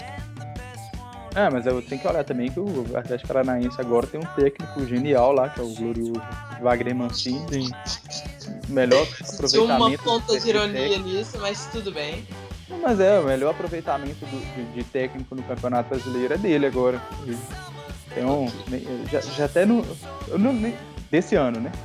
Mas eu tenho que olhar também que o Atlético Paranaense agora tem um técnico genial lá, que é o glorioso Wagner Mancini. Sim. Melhor aproveitamento... Uma ponta de ironia nisso, mas tudo bem. Mas o melhor aproveitamento de técnico no Campeonato Brasileiro é dele agora. Então, já até desse ano, né?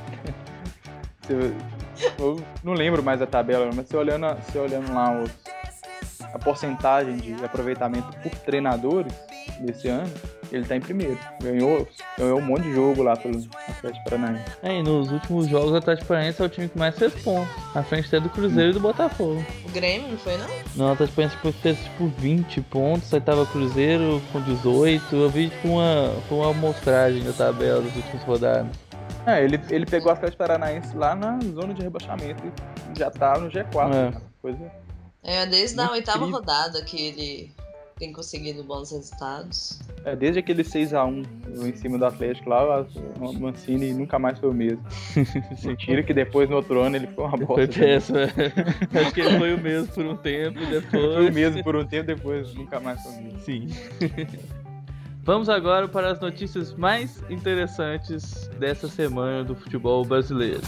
Eu não lembro mais a tabela, mas se olhando lá porcentagem de aproveitamento por treinadores desse ano, ele tá em primeiro. Ganhou um monte de jogo lá pelo Atlético Paranaense. E nos últimos jogos, o Atlético Paranaense é o time que mais fez pontos. À frente até do Cruzeiro e do Botafogo. O Grêmio não foi, não? Não, o Atlético Paranaense fez tipo 20 pontos, aí tava Cruzeiro com 18. Eu vi tipo uma amostragem da tabela das últimas rodadas. Ele pegou o Atlético Paranaense lá na zona de rebaixamento e já tá no G4. Né? Coisa desde a 8ª incrível. rodada que ele tem conseguido bons resultados. Desde aquele 6-1 em cima do Atlético lá, o Mancini nunca mais foi o mesmo. Mentira que depois no outro ano ele foi uma bosta. Foi péssimo. Acho que ele foi o mesmo por um tempo e depois... Foi o mesmo por um tempo, depois nunca mais foi o mesmo. Sim. Vamos agora para as notícias mais interessantes dessa semana do futebol brasileiro.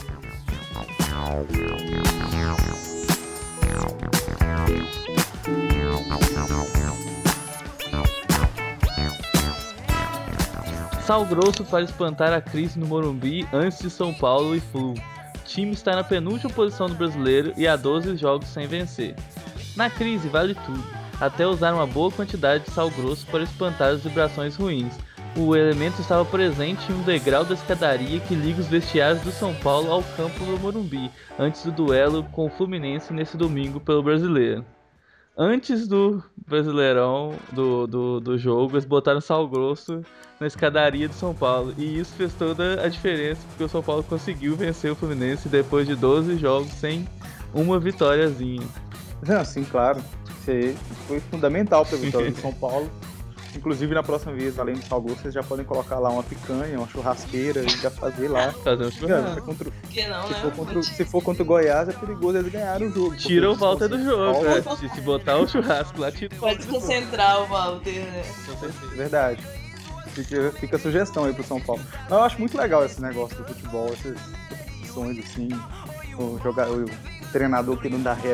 Sal grosso para espantar a crise no Morumbi antes de São Paulo e Flu. O time está na penúltima posição do brasileiro e há 12 jogos sem vencer. Na crise vale tudo, até usar uma boa quantidade de sal grosso para espantar as vibrações ruins. O elemento estava presente em um degrau da escadaria que liga os vestiários do São Paulo ao campo do Morumbi, antes do duelo com o Fluminense nesse domingo pelo Brasileiro. Antes do Brasileirão, do jogo, eles botaram sal grosso na escadaria do São Paulo. E isso fez toda a diferença, porque o São Paulo conseguiu vencer o Fluminense depois de 12 jogos sem uma vitóriazinha. Sim, claro. Isso foi fundamental para a vitória do São Paulo. Inclusive, na próxima vez, além do sal grosso, vocês já podem colocar lá uma picanha, uma churrasqueira e já fazer lá. Fazer um churrasco. Que não, Se for contra o Goiás, é perigoso eles ganharem o jogo. Tira o Walter do jogo, né? Se botar o churrasco lá, tira o Walter. Pode concentrar o Walter, né? Verdade. Fica a sugestão aí pro São Paulo. Eu acho muito legal esse negócio do futebol, essas opções assim. O treinador que não dá ré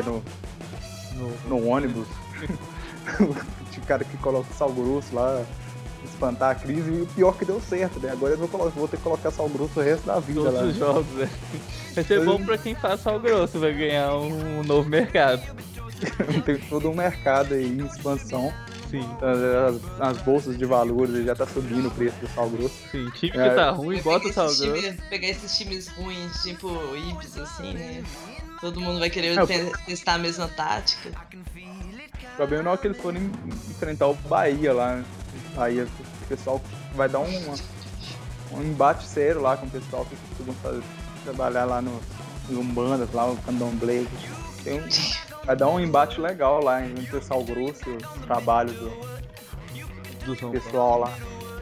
no ônibus. O cara que coloca sal grosso lá, espantar a crise, e o pior que deu certo, né? Agora eu vou ter que colocar sal grosso o resto da vida. Todos lá. Os jogos, né? Vai ser bom pra quem faz sal grosso, vai ganhar um novo mercado. Tem todo um mercado aí em expansão. Sim. As bolsas de valores já tá subindo o preço do sal grosso. Sim, time que tá ruim, bota o sal grosso. Pegar esses times ruins, tipo Ibis, assim, né? Todo mundo vai querer testar a mesma tática. O problema não é que eles forem enfrentar o Bahia lá. Aí o pessoal vai dar um embate sério lá com o pessoal que costuma trabalhar lá no Umbandas, lá o Candomblé. Vai dar um embate legal lá entre o Sal Grosso e o trabalho do pessoal lá.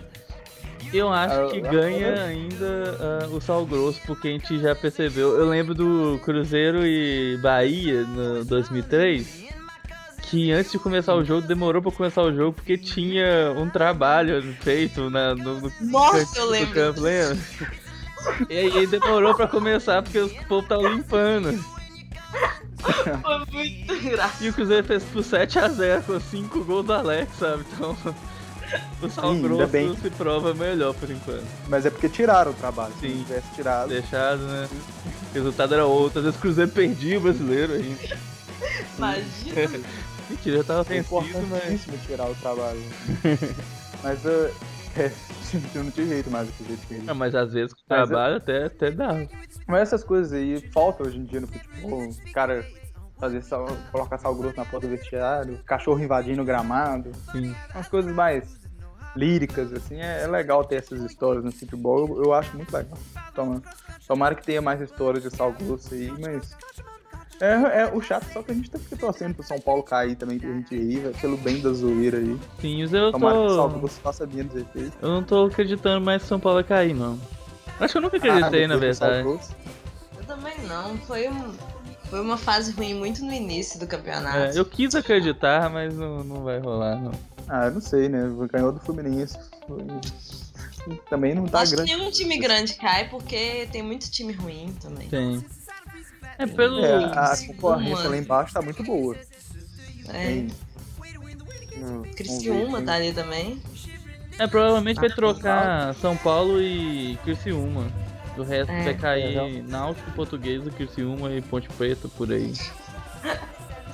Eu acho que ganha ainda o Sal Grosso, porque a gente já percebeu. Eu lembro do Cruzeiro e Bahia no 2003. Que antes de começar o jogo, demorou pra começar o jogo porque tinha um trabalho feito no campo, lembra? E aí demorou pra começar porque o povo tava limpando. Foi muito engraçado. E o Cruzeiro fez por 7-0 com 5 gols do Alex, sabe? Então o Sal Grosso se prova melhor por enquanto. Mas é porque tiraram o trabalho. Sim. Se tivesse tirado. Deixado, né? O resultado era outro. Às vezes o Cruzeiro perdia o brasileiro aí. Imagina. Mentira, já tava vencido, mas tirar o trabalho. Mas eu não tinha jeito mais do jeito que ele. Não, mas às vezes com o trabalho até dá. Mas essas coisas aí faltam hoje em dia no futebol. O cara colocar sal grosso na porta do vestiário, cachorro invadindo o gramado. Sim. Umas coisas mais líricas, assim. É legal ter essas histórias no futebol. Eu acho muito legal. Tomara que tenha mais histórias de sal grosso aí, mas... o chato só que a gente tem que ficar torcendo pro São Paulo cair também, que a gente ri, pelo bem da zoeira aí. Sim, eu Tomara que o Sal Grosso faça bem dos efeitos. Eu não tô acreditando mais que o São Paulo vai cair, não. Acho que eu nunca acreditei, na verdade. Eu também não, foi uma fase ruim muito no início do campeonato. Eu quis acreditar, mas não vai rolar, não. Eu não sei, né? Ganhou do Fluminense. Também não tá Acho grande. Que nenhum time grande cai, porque tem muito time ruim também. Tem. A concorrência lá embaixo tá muito boa. Criciúma tá ali também. Provavelmente vai trocar São Paulo e Criciúma. O resto vai cair Náutico, Portuguesa, Criciúma e Ponte Preta, por aí.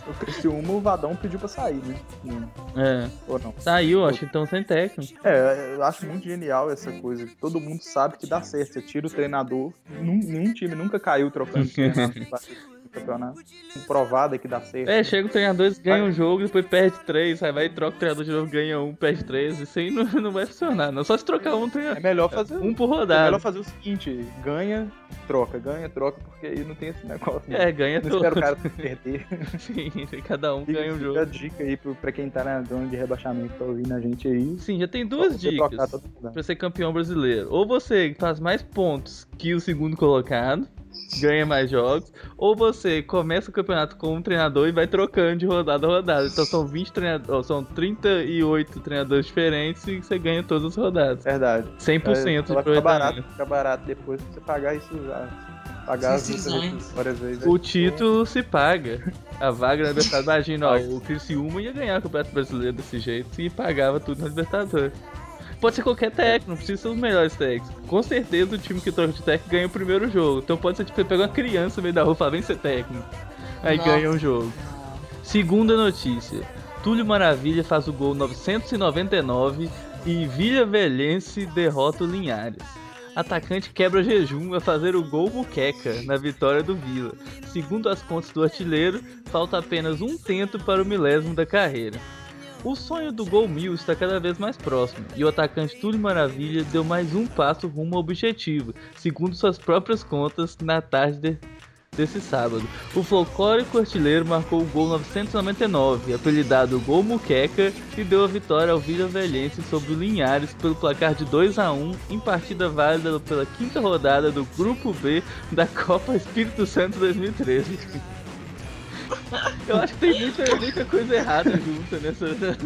O Criciúma, o Vadão pediu pra sair, né? Ou não? Saiu, acho que estão sem técnico. Eu acho muito genial essa coisa. Todo mundo sabe que dá certo. Você tira o treinador. Nenhum time nunca caiu trocando treinador no campeonato. Provado que dá certo. Chega o treinador, ganha um jogo, depois perde 3, aí vai e troca o treinador de novo, ganha 1, perde 3. Isso aí não vai funcionar, não. Só se trocar um treinador. É melhor fazer um por rodada. É melhor fazer o seguinte: ganha, troca, porque aí não tem esse negócio. Ganha tudo. Não espera o cara perder. Sim, cada um ganha um jogo. Fica a dica aí pra quem tá na zona de rebaixamento, tá ouvindo a gente aí. Sim, já tem duas dicas pra ser campeão brasileiro. Ou você faz mais pontos que o segundo colocado, ganha mais jogos, ou você começa o campeonato com um treinador e vai trocando de rodada a rodada. Então são 20 treinadores, são 38 treinadores diferentes e você ganha todas as rodadas. Verdade. 100% de aproveitamento. Fica barato depois pra você pagar isso já. Pagar as várias vezes. O título se paga. A vaga na Libertadores, imagina, o Criciúma ia ganhar o Campeonato Brasileiro desse jeito e pagava tudo na Libertadores. Pode ser qualquer técnico, não precisa ser os melhores técnicos. Com certeza o time que troca de técnico ganha o primeiro jogo. Então pode ser tipo, você pega uma criança no meio da rua e fala, vem ser técnico. Aí ganha um jogo. Segunda notícia. Túlio Maravilha faz o gol 999 e Villavelhense derrota o Linhares. Atacante quebra jejum a fazer o gol muqueca na vitória do Vila. Segundo as contas do artilheiro, falta apenas um tento para o milésimo da carreira. O sonho do gol 1000 está cada vez mais próximo, e o atacante Túlio Maravilha deu mais um passo rumo ao objetivo, segundo suas próprias contas, na tarde desse sábado. O folclórico artilheiro marcou o gol 999, apelidado Gol Muqueca, e deu a vitória ao Villavelhense sobre o Linhares pelo placar de 2-1 em partida válida pela quinta rodada do Grupo B da Copa Espírito Santo 2013. Eu acho que tem muita coisa errada junto nessa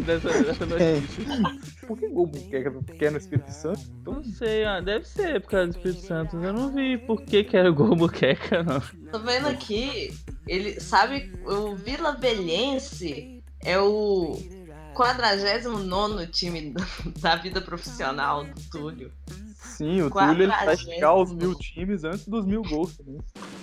notícia. Por que gol muqueca? Porque é no Espírito Santo? Não sei, deve ser por causa do Espírito Santo. Eu não vi por que era o gol muqueca, não. Tô vendo aqui, ele sabe, o Villavelhense é o 49º time da vida profissional do Túlio. Sim, o Túlio ele vai chegar aos 1000 times antes dos 1000 gols também.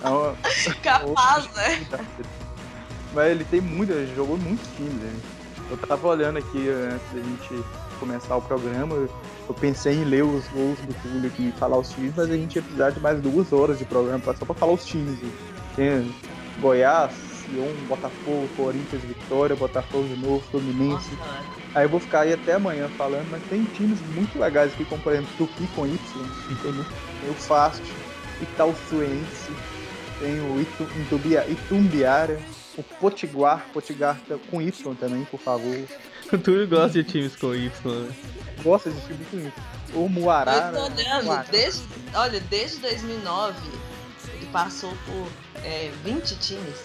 Capaz, né? Mas ele jogou muitos times, né? Eu tava olhando aqui antes da gente começar o programa, eu pensei em ler os gols do Túlio aqui e falar os times, mas a gente ia precisar de mais 2 horas de programa só pra falar os times. Tem Goiás, Sion, Botafogo, Corinthians, Vitória, Botafogo de novo, Fluminense. Aí eu vou ficar aí até amanhã falando, mas tem times muito legais aqui, como por exemplo Tupi com Y, tem o Fast, Itaúsuense, tem o Itumbiara, o Potiguar com Y também, por favor. O Túlio gosta de times com Y. Gosta de times com Y. O Muarara. Eu tô olhando, desde 2009 ele passou por 20 times.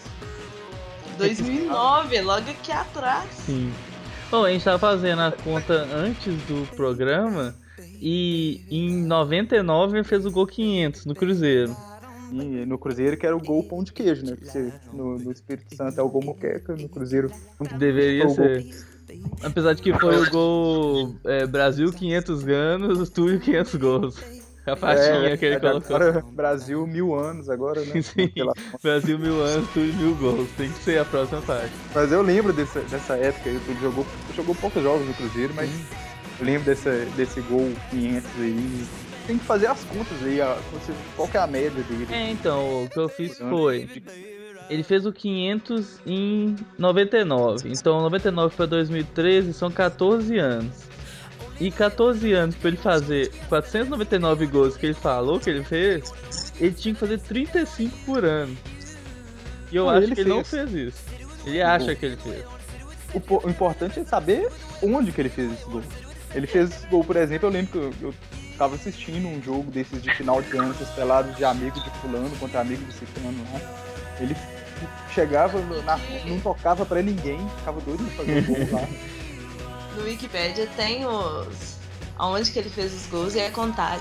2009, logo aqui atrás. Sim. Bom, a gente tava fazendo a conta antes do programa e em 99 ele fez o gol 500 no Cruzeiro. E no Cruzeiro que era o gol pão de queijo, né? Porque no Espírito Santo é o gol moqueca, no Cruzeiro... Deveria ser. Apesar de que foi o gol Brasil 500 anos, Túlio 500 gols. A faixinha que ele colocou. Agora, Brasil 1000 anos agora, né? Sim, Brasil 1000 anos, Túlio 1000 gols. Tem que ser a próxima parte. Mas eu lembro dessa época aí, o Túlio jogou poucos jogos no Cruzeiro, mas eu lembro desse gol 500 aí. Tem que fazer as contas aí, qual que é a média dele. Então, o que eu fiz foi... Ele fez o 500 em 99. Então, 99 para 2013 são 14 anos. E 14 anos para ele fazer 499 gols que ele falou que ele fez, ele tinha que fazer 35 por ano. E eu acho que ele não fez isso. Ele acha que ele fez. O importante é saber onde que ele fez esse gol. Ele fez esse gol, por exemplo, eu lembro que eu tava assistindo um jogo desses de final de ano, esses pelados de amigo de fulano contra amigo de ciclano lá. Ele chegava, não tocava pra ninguém, ficava doido de fazer o gol lá. No Wikipedia tem aonde que ele fez os gols e a contagem.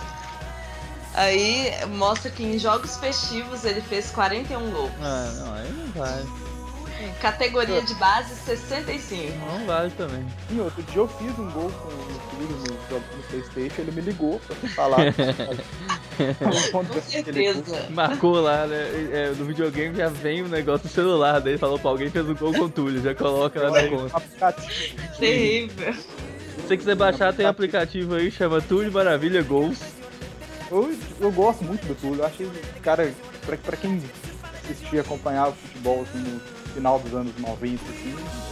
Aí mostra que em jogos festivos ele fez 41 gols. Ah, não, aí não vai. Categoria de base 65. Não vale também. E outro dia eu fiz um gol com o filho no PlayStation, ele me ligou pra falar. Com certeza. Marcou lá, né? No videogame já vem o negócio do celular, daí falou pra alguém fez um gol com Túlio, já coloca lá na conta. Terrível. Se você quiser baixar, tem um aplicativo aí, chama Túlio Maravilha Gols. Eu gosto muito do Túlio, eu achei, cara, pra quem assistia, acompanhava futebol assim, no final dos anos 90, assim,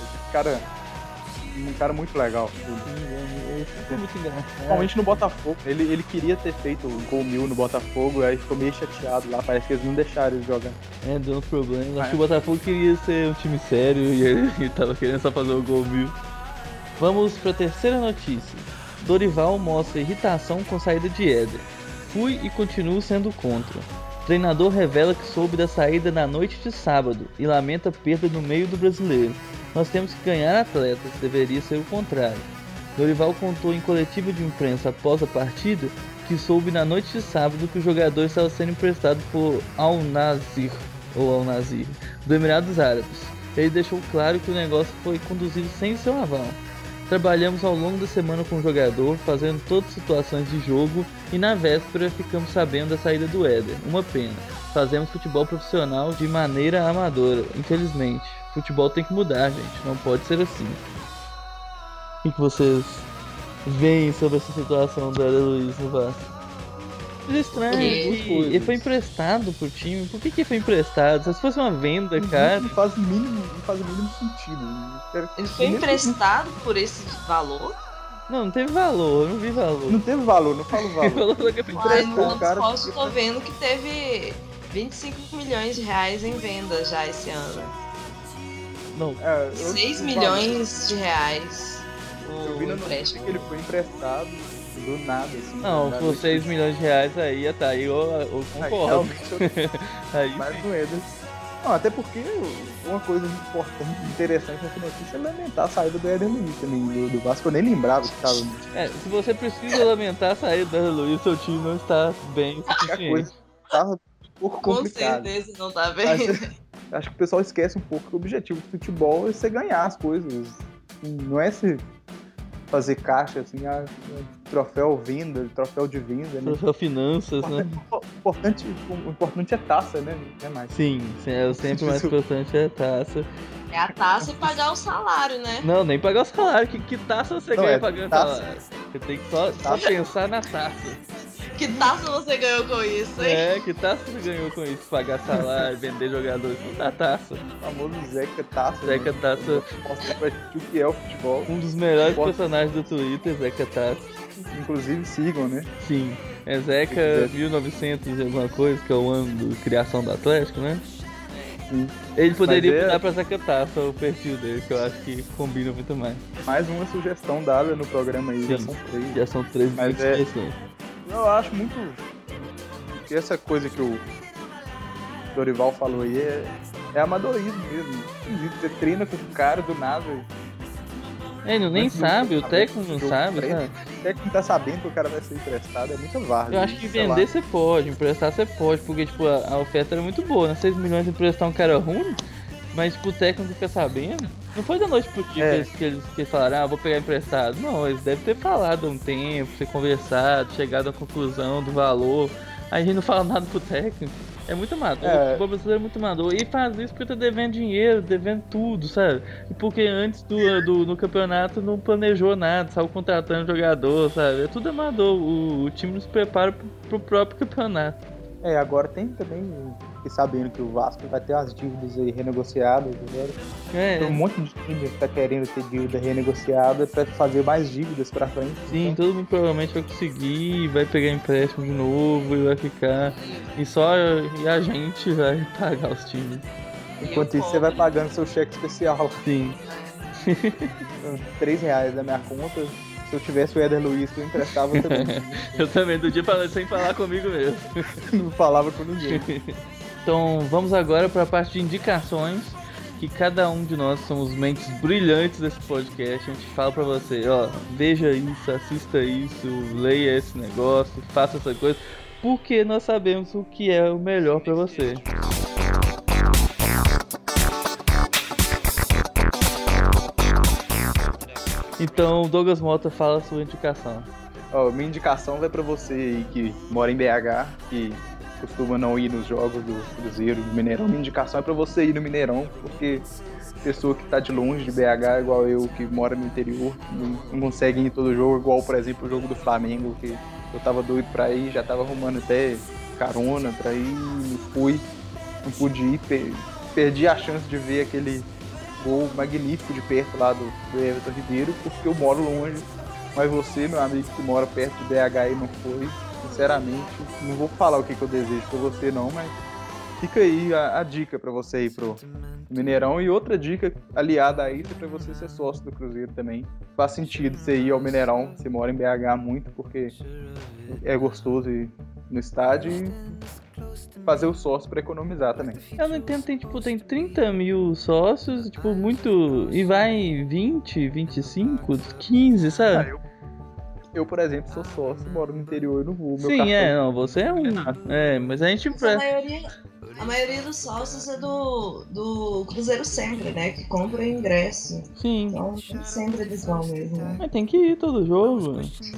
um cara muito legal. Muito engraçado. Principalmente no Botafogo. Ele queria ter feito o gol 1000 no Botafogo, aí ficou meio chateado lá, parece que eles não deixaram ele jogar. Deu um problema. Acho que o Botafogo queria ser um time sério e ele tava querendo só fazer o gol 1000. Vamos pra terceira notícia. Dorival mostra irritação com saída de Éder. Fui e continuo sendo contra. Treinador revela que soube da saída na noite de sábado e lamenta perda no meio do Brasileiro. Nós temos que ganhar atletas, deveria ser o contrário. Dorival contou em coletiva de imprensa após a partida que soube na noite de sábado que o jogador estava sendo emprestado por Al-Nassr do Emirados Árabes. Ele deixou claro que o negócio foi conduzido sem seu aval. Trabalhamos ao longo da semana com o jogador, fazendo todas as situações de jogo e na véspera ficamos sabendo da saída do Éder. Uma pena. Fazemos futebol profissional de maneira amadora, infelizmente. Futebol tem que mudar, gente. Não pode ser assim. O que vocês veem sobre essa situação do Éder Luiz no Vasco? É estranho que ele foi emprestado pro time. Por que ele foi emprestado? Se fosse uma venda, cara. Não faz o mínimo sentido. Ele foi emprestado por esse valor? Não teve valor, eu não vi valor. Não teve valor, não falo valor. No posto tô vendo que teve 25 milhões de reais em venda já esse ano. Não. 6 milhões de reais. Eu vi na notícia que ele foi emprestado do nada, assim. Não, por 6 milhões de reais aí, tá aí, eu concordo. Aí mais não é, não, até porque uma coisa importante, interessante nessa notícia é lamentar a saída do Éder Luiz também, do Vasco. Eu nem lembrava que tava. Se você precisa lamentar a saída do Éder Luiz, seu time não está bem o suficiente. A coisa tava um pouco complicada. Com certeza não tá bem. Acho que o pessoal esquece um pouco que o objetivo do futebol é você ganhar as coisas. Não é se fazer caixa, assim, troféu de venda, né? Troféu finanças, né? O importante é taça, né? Não é mais. Sim, sempre o mais importante é a taça. É a taça e pagar o salário, né? Não, nem pagar o salário. Que taça você ganha pagando salário? Você tem que só pensar na taça. Que taça você ganhou com isso, hein? Que taça você ganhou com isso? Pagar salário, vender jogadores, não dá taça. O famoso Zeca Taça. Zeca Taça. Mostra pra gente o que é o futebol. Um dos melhores personagens do Twitter, Zeca Taça. Inclusive sigam, né? Sim. É Zeca 1900 e alguma coisa, que é o ano da criação do Atlético, né? Sim. Ele poderia mudar pra Zeca Taça o perfil dele, que eu acho que combina muito mais. Mais uma sugestão dada no programa aí, sim, já são 3 Mas eu acho muito que essa coisa que o Dorival falou aí é amadorismo mesmo. Você treina com o cara do nada. Ele nem sabe, o técnico não sabe, sabe? O técnico tá sabendo que o cara vai ser emprestado, é muita várzea. Eu acho que vender você pode, emprestar você pode, porque tipo, a oferta era muito boa, né? 6 milhões de emprestar um cara ruim, mas tipo, o técnico fica sabendo. Não foi da noite pro dia que eles falaram, vou pegar emprestado. Não, eles devem ter falado há um tempo, ter conversado, chegado à conclusão do valor. Aí a gente não fala nada pro técnico. É muito amador, o futebol brasileiro é muito amador. E faz isso porque tá devendo dinheiro, devendo tudo, sabe? E porque antes do campeonato não planejou nada, saiu contratando jogador, sabe? É tudo amador, o time não se prepara pro próprio campeonato. Agora tem também, sabendo que o Vasco vai ter as dívidas aí renegociadas, né? Tem um monte de time que tá querendo ter dívida renegociada pra fazer mais dívidas pra frente. Sim, então todo mundo provavelmente vai conseguir, vai pegar empréstimo de novo e vai ficar. E só a gente vai pagar os times. Enquanto isso, você vai pagando seu cheque especial. Sim. R$3 na minha conta. Se eu tivesse o Éder Luiz, eu emprestava também. Eu também, do dia pra noite, sem falar comigo mesmo. Não falava com ninguém. Então, vamos agora para a parte de indicações, que cada um de nós somos mentes brilhantes desse podcast. A gente fala pra você, veja isso, assista isso, leia esse negócio, faça essa coisa, porque nós sabemos o que é o melhor pra você. Então, Douglas Mota, fala a sua indicação. Ó, minha indicação vai pra você aí que mora em BH, que costuma não ir nos jogos do Cruzeiro, do Mineirão. Minha indicação é pra você ir no Mineirão, porque pessoa que tá de longe de BH, igual eu, que mora no interior, não consegue ir em todo jogo, igual, por exemplo, o jogo do Flamengo, que eu tava doido pra ir, já tava arrumando até carona pra ir, não pude ir, perdi a chance de ver aquele gol magnífico de perto lá do Everton Ribeiro, porque eu moro longe. Mas você, meu amigo que mora perto de BH e não foi, sinceramente, não vou falar o que eu desejo pra você não, mas fica aí a dica pra você ir pro Mineirão. E outra dica aliada a isso é pra você ser sócio do Cruzeiro também. Faz sentido você ir ao Mineirão, você mora em BH muito, porque é gostoso ir no estádio e fazer o sócio pra economizar também. Eu não entendo, tem 30 mil sócios, tipo, muito... E vai 20, 25, 15, sabe? Eu, por exemplo, sou sócio, moro no interior e não vou. Meu Sim, cartão... não, você é um. Mas a gente... A maioria dos sócios é do Cruzeiro sempre, né? Que compra ingresso. Sim. Então, sempre eles vão mesmo, né? Mas tem que ir todo jogo.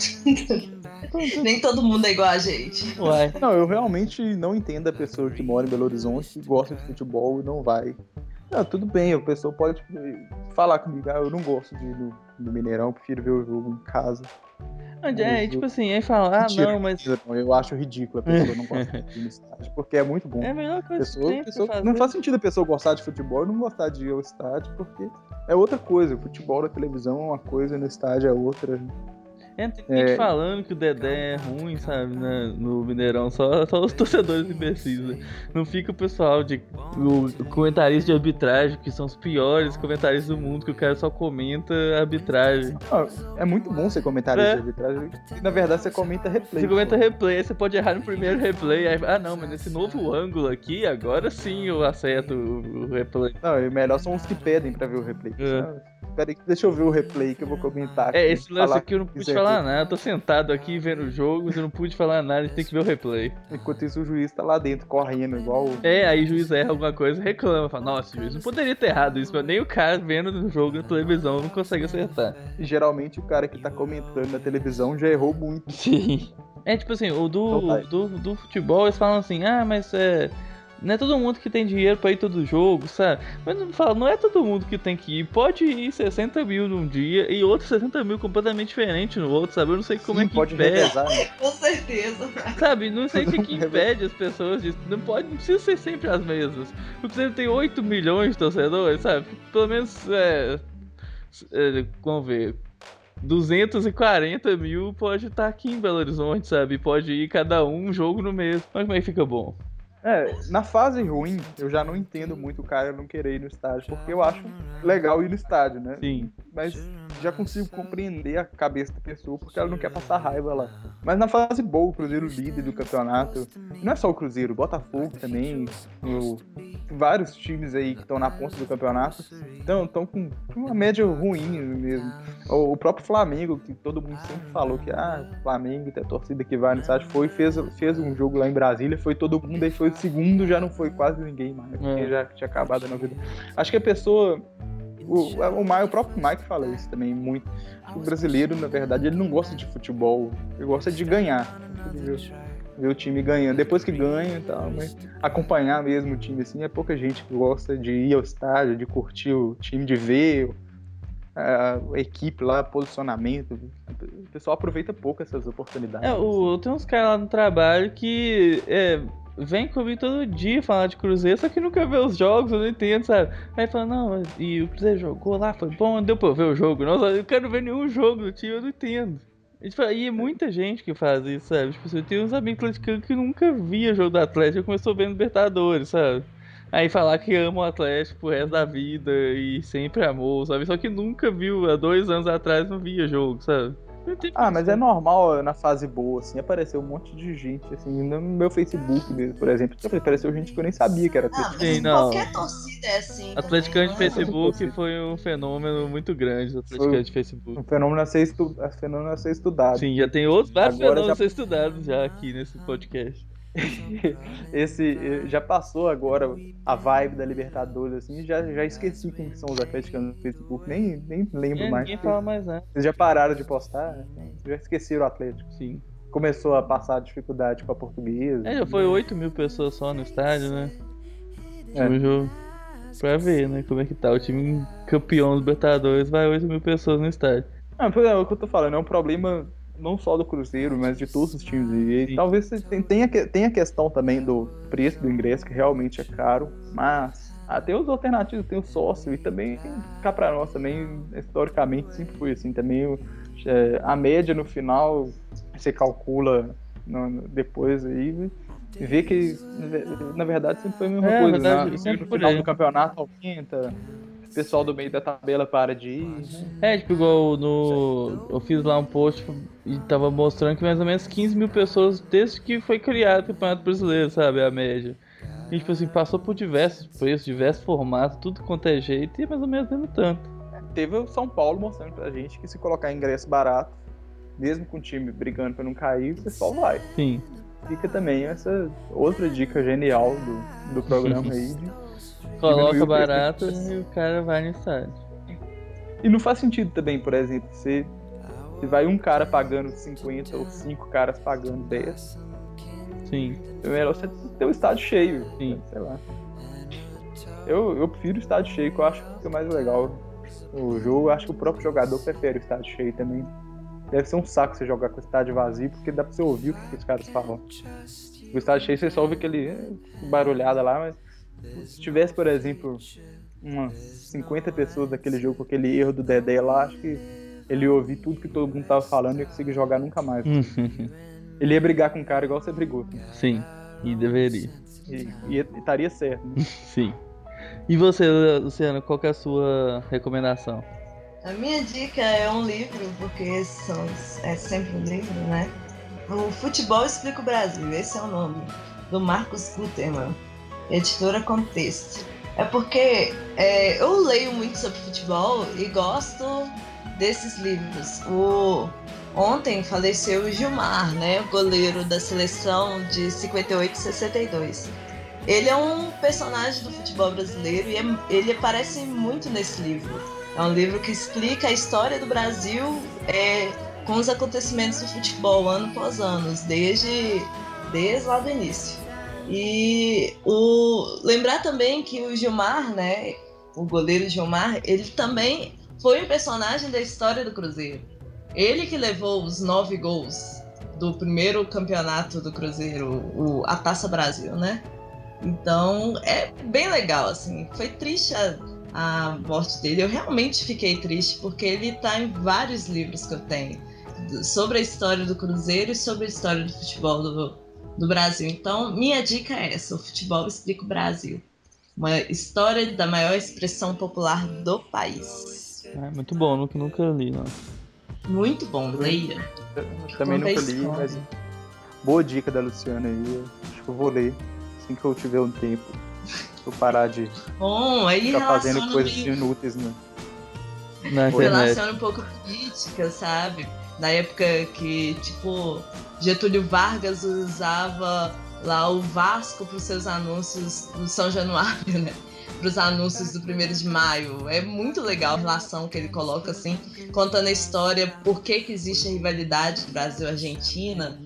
Nem todo mundo é igual a gente. Uai. Não, eu realmente não entendo a pessoa que mora em Belo Horizonte, que gosta de futebol e não vai. Não, tudo bem, a pessoa pode falar comigo, eu não gosto de ir no Mineirão, prefiro ver o jogo em casa. Tipo assim, aí fala, Mentira, não, mas... Eu acho ridículo a pessoa não gostar de ir no estádio, porque é muito bom. É a melhor coisa que tem pra fazer. Não faz sentido a pessoa gostar de futebol e não gostar de ir ao estádio, porque é outra coisa. O futebol na televisão é uma coisa, no estádio é outra. Tem gente falando que o Dedé é ruim, sabe, no Mineirão, só os torcedores imbecis, né? Não fica o pessoal o comentarista de arbitragem, que são os piores comentaristas do mundo, que o cara só comenta arbitragem. É muito bom ser comentarista de arbitragem, e, na verdade você comenta replay. Você comenta replay, aí você pode errar no primeiro replay, aí, não, mas nesse novo ângulo aqui, agora sim eu acerto o replay. Não, e melhor são os que pedem pra ver o replay. Peraí, deixa eu ver o replay que eu vou comentar aqui. Esse lance aqui eu não pude falar nada, eu tô sentado aqui vendo o jogo, eu não pude falar nada, a gente tem que ver o replay. Enquanto isso o juiz tá lá dentro, correndo, igual... Aí o juiz erra alguma coisa, reclama, fala, nossa, juiz, não poderia ter errado isso, mas nem o cara vendo o jogo na televisão não consegue acertar. E geralmente o cara que tá comentando na televisão já errou muito. Sim. Tipo assim, o do futebol, eles falam assim, mas não é todo mundo que tem dinheiro pra ir todo jogo, sabe? Mas não é todo mundo que tem que ir. Pode ir 60 mil num dia e outros 60 mil completamente diferente no outro, sabe? Eu não sei como é que pode impede. Revezar, né? Com certeza. Sabe? Não sei o que impede as pessoas disso. Não precisa ser sempre as mesmas. O Cruzeiro tem 8 milhões de torcedores, sabe? Pelo menos, vamos ver... 240 mil pode estar aqui em Belo Horizonte, sabe? Pode ir cada um jogo no mês. Olha como é que fica bom. Na fase ruim, eu já não entendo muito o cara não querer ir no estádio, porque eu acho legal ir no estádio, né? Sim. Mas já consigo compreender a cabeça da pessoa, porque ela não quer passar raiva lá. Mas na fase boa, o Cruzeiro líder do campeonato, não é só o Cruzeiro, o Botafogo também, vários times aí que estão na ponta do campeonato, estão com uma média ruim mesmo. O próprio Flamengo, que todo mundo sempre falou que o Flamengo tem a torcida que vai no estádio, fez um jogo lá em Brasília, foi todo mundo, aí foi o segundo, já não foi quase ninguém mais, porque já tinha acabado a vida. Acho que a pessoa... O próprio Mike fala isso também muito. O brasileiro, na verdade, ele não gosta de futebol, ele gosta de ganhar. Ver o time ganhando. Depois que ganha e tal, mas acompanhar mesmo o time assim, é pouca gente que gosta de ir ao estádio, de curtir o time, de ver a equipe lá, posicionamento. O pessoal aproveita pouco essas oportunidades. Tem uns caras lá no trabalho que vem comigo todo dia falar de Cruzeiro, só que nunca vê os jogos, eu não entendo, sabe? Aí fala, não, e o Cruzeiro jogou lá, foi bom, deu pra ver o jogo. Não, eu quero ver nenhum jogo do time, eu não entendo. E é muita gente que faz isso, sabe? Tipo assim, eu tenho uns amigos atleticanos que nunca via jogo do Atlético, começou vendo Libertadores, sabe? Aí falar que ama o Atlético pro resto da vida e sempre amou, sabe? Só que nunca viu, há 2 anos atrás não via jogo, sabe? Mas é normal na fase boa, assim, apareceu um monte de gente, assim, no meu Facebook mesmo, por exemplo, apareceu gente que eu nem sabia que era atleticano. Qualquer torcida é assim. Atleticano de Facebook foi um fenômeno muito grande, atleticano de Facebook. Um fenômeno a ser estudado. Sim, já tem vários fenômenos a ser estudados já aqui nesse podcast. Esse já passou agora a vibe da Libertadores, assim, já esqueci quem são os atleticanos no Facebook, nem lembro mais. Ninguém fala mais nada. Vocês já pararam de postar, né? Já esqueceram o Atlético. Sim. Começou a passar dificuldade com a Portuguesa. Já foi 8 mil pessoas só no estádio, né? É. Jogo. Pra ver, né, como é que tá. O time campeão do Libertadores vai 8 mil pessoas no estádio. Pois é o que eu tô falando, é um problema não só do Cruzeiro, mas de todos os times. E Sim. talvez tenha a questão também do preço do ingresso, que realmente é caro, mas tem os alternativos, tem o sócio, e também cá pra nós também, historicamente, sempre foi assim. Também a média no final, você calcula depois aí, e vê que, na verdade, sempre foi a mesma coisa. Verdade, né? sempre No por final aí. do campeonato aumenta, o pessoal do meio da tabela para de ir. Tipo, igual eu fiz lá um post e tava mostrando que mais ou menos 15 mil pessoas desde que foi criado o Campeonato Brasileiro, sabe? A média. E, tipo assim, passou por diversos preços, diversos formatos, tudo quanto é jeito, e mais ou menos mesmo tanto. Teve o São Paulo mostrando pra gente que se colocar ingresso barato, mesmo com o time brigando pra não cair, o pessoal vai. Sim. Fica também essa outra dica genial do programa aí. Coloca diminuir o preço barato do- e o cara vai no estádio. E não faz sentido também, por exemplo, se vai um cara pagando 50 ou 5 caras pagando 10, Sim. é melhor você ter o estádio cheio. Sim. Sei lá. Eu prefiro o estádio cheio, que eu acho que fica mais legal o jogo. Eu acho que o próprio jogador prefere o estádio cheio também. Deve ser um saco você jogar com o estádio vazio, porque dá pra você ouvir o que os caras falam. O estádio cheio você só ouve aquele barulhada lá, mas se tivesse, por exemplo, umas 50 pessoas daquele jogo com aquele erro do Dedé lá, acho que ele ia ouvir tudo que todo mundo tava falando e ia conseguir jogar nunca mais. Ele ia brigar com o cara igual você brigou. Sim. E deveria. E estaria certo, né? Sim. E você, Luciano, qual que é a sua recomendação? A minha dica é um livro, porque é sempre um livro, né? O Futebol Explica o Brasil, esse é o nome, do Marcos Gutermann, editora Contexto. É porque eu leio muito sobre futebol e gosto desses livros. Ontem faleceu o Gilmar, né? O goleiro da seleção de 58 e 62. Ele é um personagem do futebol brasileiro e ele aparece muito nesse livro. É um livro que explica a história do Brasil com os acontecimentos do futebol ano após ano, desde lá do início. E lembrar também que o Gilmar, né, o goleiro Gilmar, ele também foi um personagem da história do Cruzeiro. Ele que levou os 9 gols do primeiro campeonato do Cruzeiro, a Taça Brasil, né? Então é bem legal, assim. Foi triste a morte dele. Eu realmente fiquei triste porque ele tá em vários livros que eu tenho sobre a história do Cruzeiro e sobre a história do futebol do Brasil. Então, minha dica é essa: o Futebol Explica o Brasil. Uma história da maior expressão popular do país. Muito bom, nunca li, não. Muito bom, leia. Eu também nunca li, mas boa dica da Luciana aí. Acho que eu vou ler assim que eu tiver um tempo. Vou parar de Bom, aí ficar fazendo coisas meio... inúteis, né? Na internet. Relaciona um pouco política, sabe? Na época que, tipo, Getúlio Vargas usava lá o Vasco para os seus anúncios do São Januário, né? Para os anúncios do 1º de maio. É muito legal a relação que ele coloca, assim, contando a história, por que existe a rivalidade Brasil-Argentina,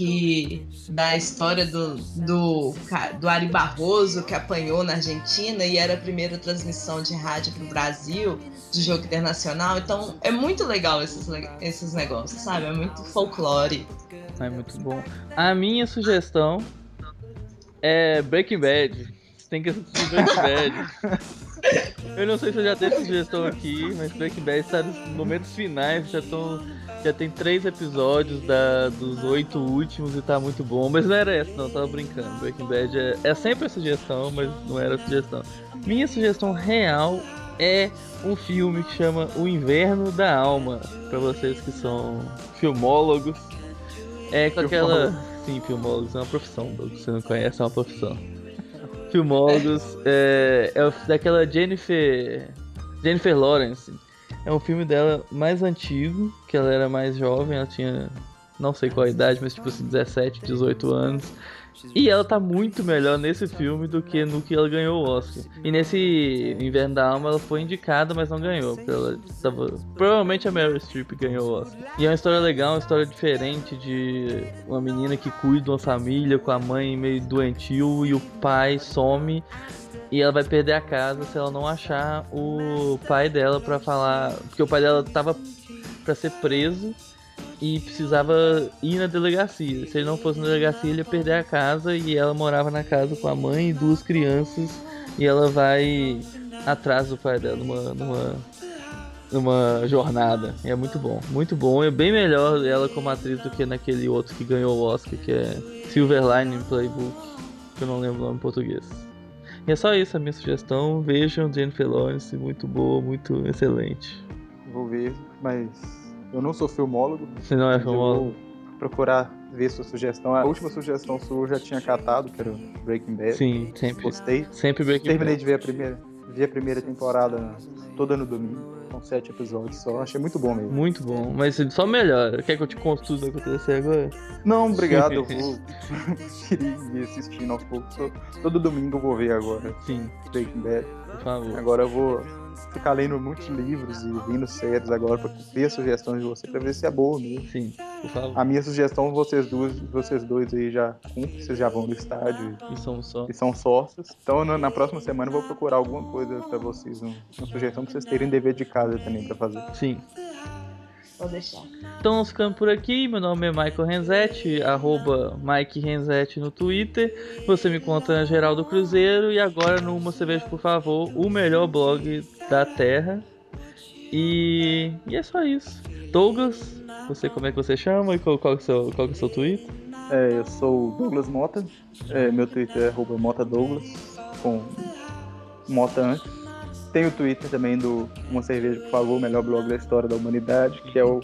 da história do Ari Barroso, que apanhou na Argentina e era a primeira transmissão de rádio para o Brasil, de jogo internacional. Então é muito legal esses negócios, sabe? É muito folclore. É muito bom. A minha sugestão é Breaking Bad. Você tem que assistir Breaking Bad. Eu não sei se eu já dei essa sugestão aqui, mas Breaking Bad está nos momentos finais. Já tem 3 episódios dos 8 últimos e tá muito bom. Mas não era essa, não, tava brincando. Breaking Bad é sempre a sugestão, mas não era a sugestão. Minha sugestão real é um filme que chama O Inverno da Alma. Pra vocês que são filmólogos. É com aquela... Sim, filmólogos é uma profissão. Se você não conhece, é uma profissão. Filmólogos é daquela Jennifer Lawrence. É um filme dela mais antigo, que ela era mais jovem, ela tinha não sei qual a idade, mas tipo assim, 17, 18 anos. E ela tá muito melhor nesse filme do que no que ela ganhou o Oscar. E nesse Inverno da Alma ela foi indicada, mas não ganhou. Provavelmente a Meryl Streep ganhou o Oscar. E é uma história legal, uma história diferente de uma menina que cuida de uma família com a mãe meio doentio e o pai some. E ela vai perder a casa se ela não achar o pai dela pra falar... Porque o pai dela tava pra ser preso e precisava ir na delegacia. Se ele não fosse na delegacia, ele ia perder a casa. E ela morava na casa com a mãe e 2 crianças. E ela vai atrás do pai dela numa jornada. E é muito bom, muito bom. É bem melhor ela como atriz do que naquele outro que ganhou o Oscar, que é Silver Lining Playbook, que eu não lembro o nome em português. E é só isso a minha sugestão. Vejam Jennifer Lawrence, muito boa, muito excelente. Vou ver, mas eu não sou filmólogo. Você não é filmólogo? Vou procurar ver sua sugestão. A última sugestão sua eu já tinha catado, que era Breaking Bad. Sim, sempre. Gostei. Sempre Breaking Terminei Bad. de ver vi a primeira temporada toda no domingo. São 7 episódios só. Achei muito bom mesmo. Muito bom, mas só melhora. Quer que eu te conte tudo o que vai acontecer agora? Não, obrigado. Eu vou ir assistindo aos poucos. Todo domingo eu vou ver agora. Sim, Breaking Bad. por favor. Agora eu vou ficar lendo muitos livros e vendo séries agora pra ver as sugestões de você, pra ver se é boa mesmo. Sim, por favor. A minha sugestão, vocês dois aí já cumprem, vocês já vão no estádio E somos só. e são sócios. Então na próxima semana eu vou procurar alguma coisa pra vocês, uma sugestão pra vocês terem dever de casa também pra fazer. Sim. Vou deixar. Então nós ficamos por aqui. Meu nome é Michael Renzetti, @Mike Renzetti no Twitter. Você me conta na Geraldo Cruzeiro. E agora no Uma Cerveja, por favor, o melhor blog da Terra. E é só isso. Douglas, você, como é que você chama? E qual que é o seu Twitter? Eu sou o Douglas Mota, meu Twitter é @MotaDouglas, com Mota antes. Tem o Twitter também do Uma Cerveja, por favor, o melhor blog da história da humanidade, que é o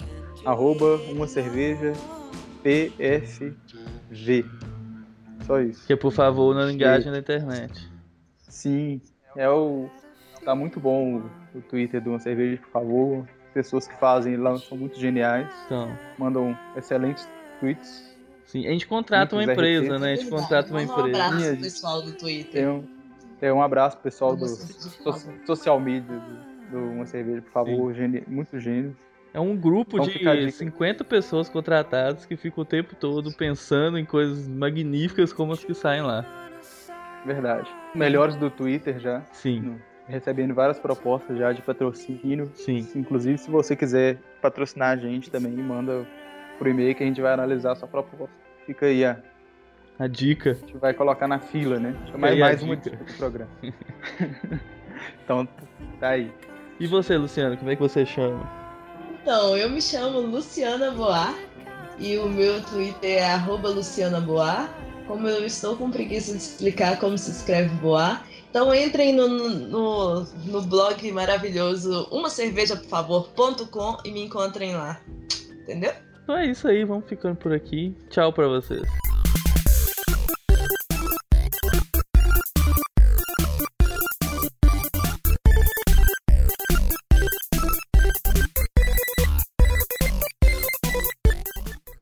@umacervejapfv. Só isso. Que é por favor na linguagem da internet. Sim, tá muito bom o Twitter do Uma Cerveja, por favor. Pessoas que fazem lá são muito geniais, Então, mandam excelentes tweets. sim, a gente contrata uma Muitos empresa, RTs. né? A gente contrata uma Um empresa. abraço Minha pro pessoal do Twitter. Um abraço pro pessoal do Uma Cerveja, por favor. social media do Uma Cerveja, por favor, muito gênio. É um grupo Então fica a de dica. 50 pessoas contratadas que ficam o tempo todo pensando em coisas magníficas como as que saem lá. Verdade. Melhores do Twitter já. Sim, Recebendo várias propostas já de patrocínio. sim. Inclusive, se você quiser patrocinar a gente também, manda pro e-mail que a gente vai analisar a sua proposta. Fica aí, a dica. gente vai colocar na fila, né? aí a Mais uma dica. dica do programa. Então, tá aí. E você, Luciano, como é que você chama? Então, eu me chamo Luciana Boar e o meu Twitter é @LucianaBoar. Como eu estou com preguiça de explicar como se escreve Boar, então entrem no blog maravilhoso umacervejaporfavor.com e me encontrem lá. Entendeu? Então é isso aí, vamos ficando por aqui. Tchau pra vocês.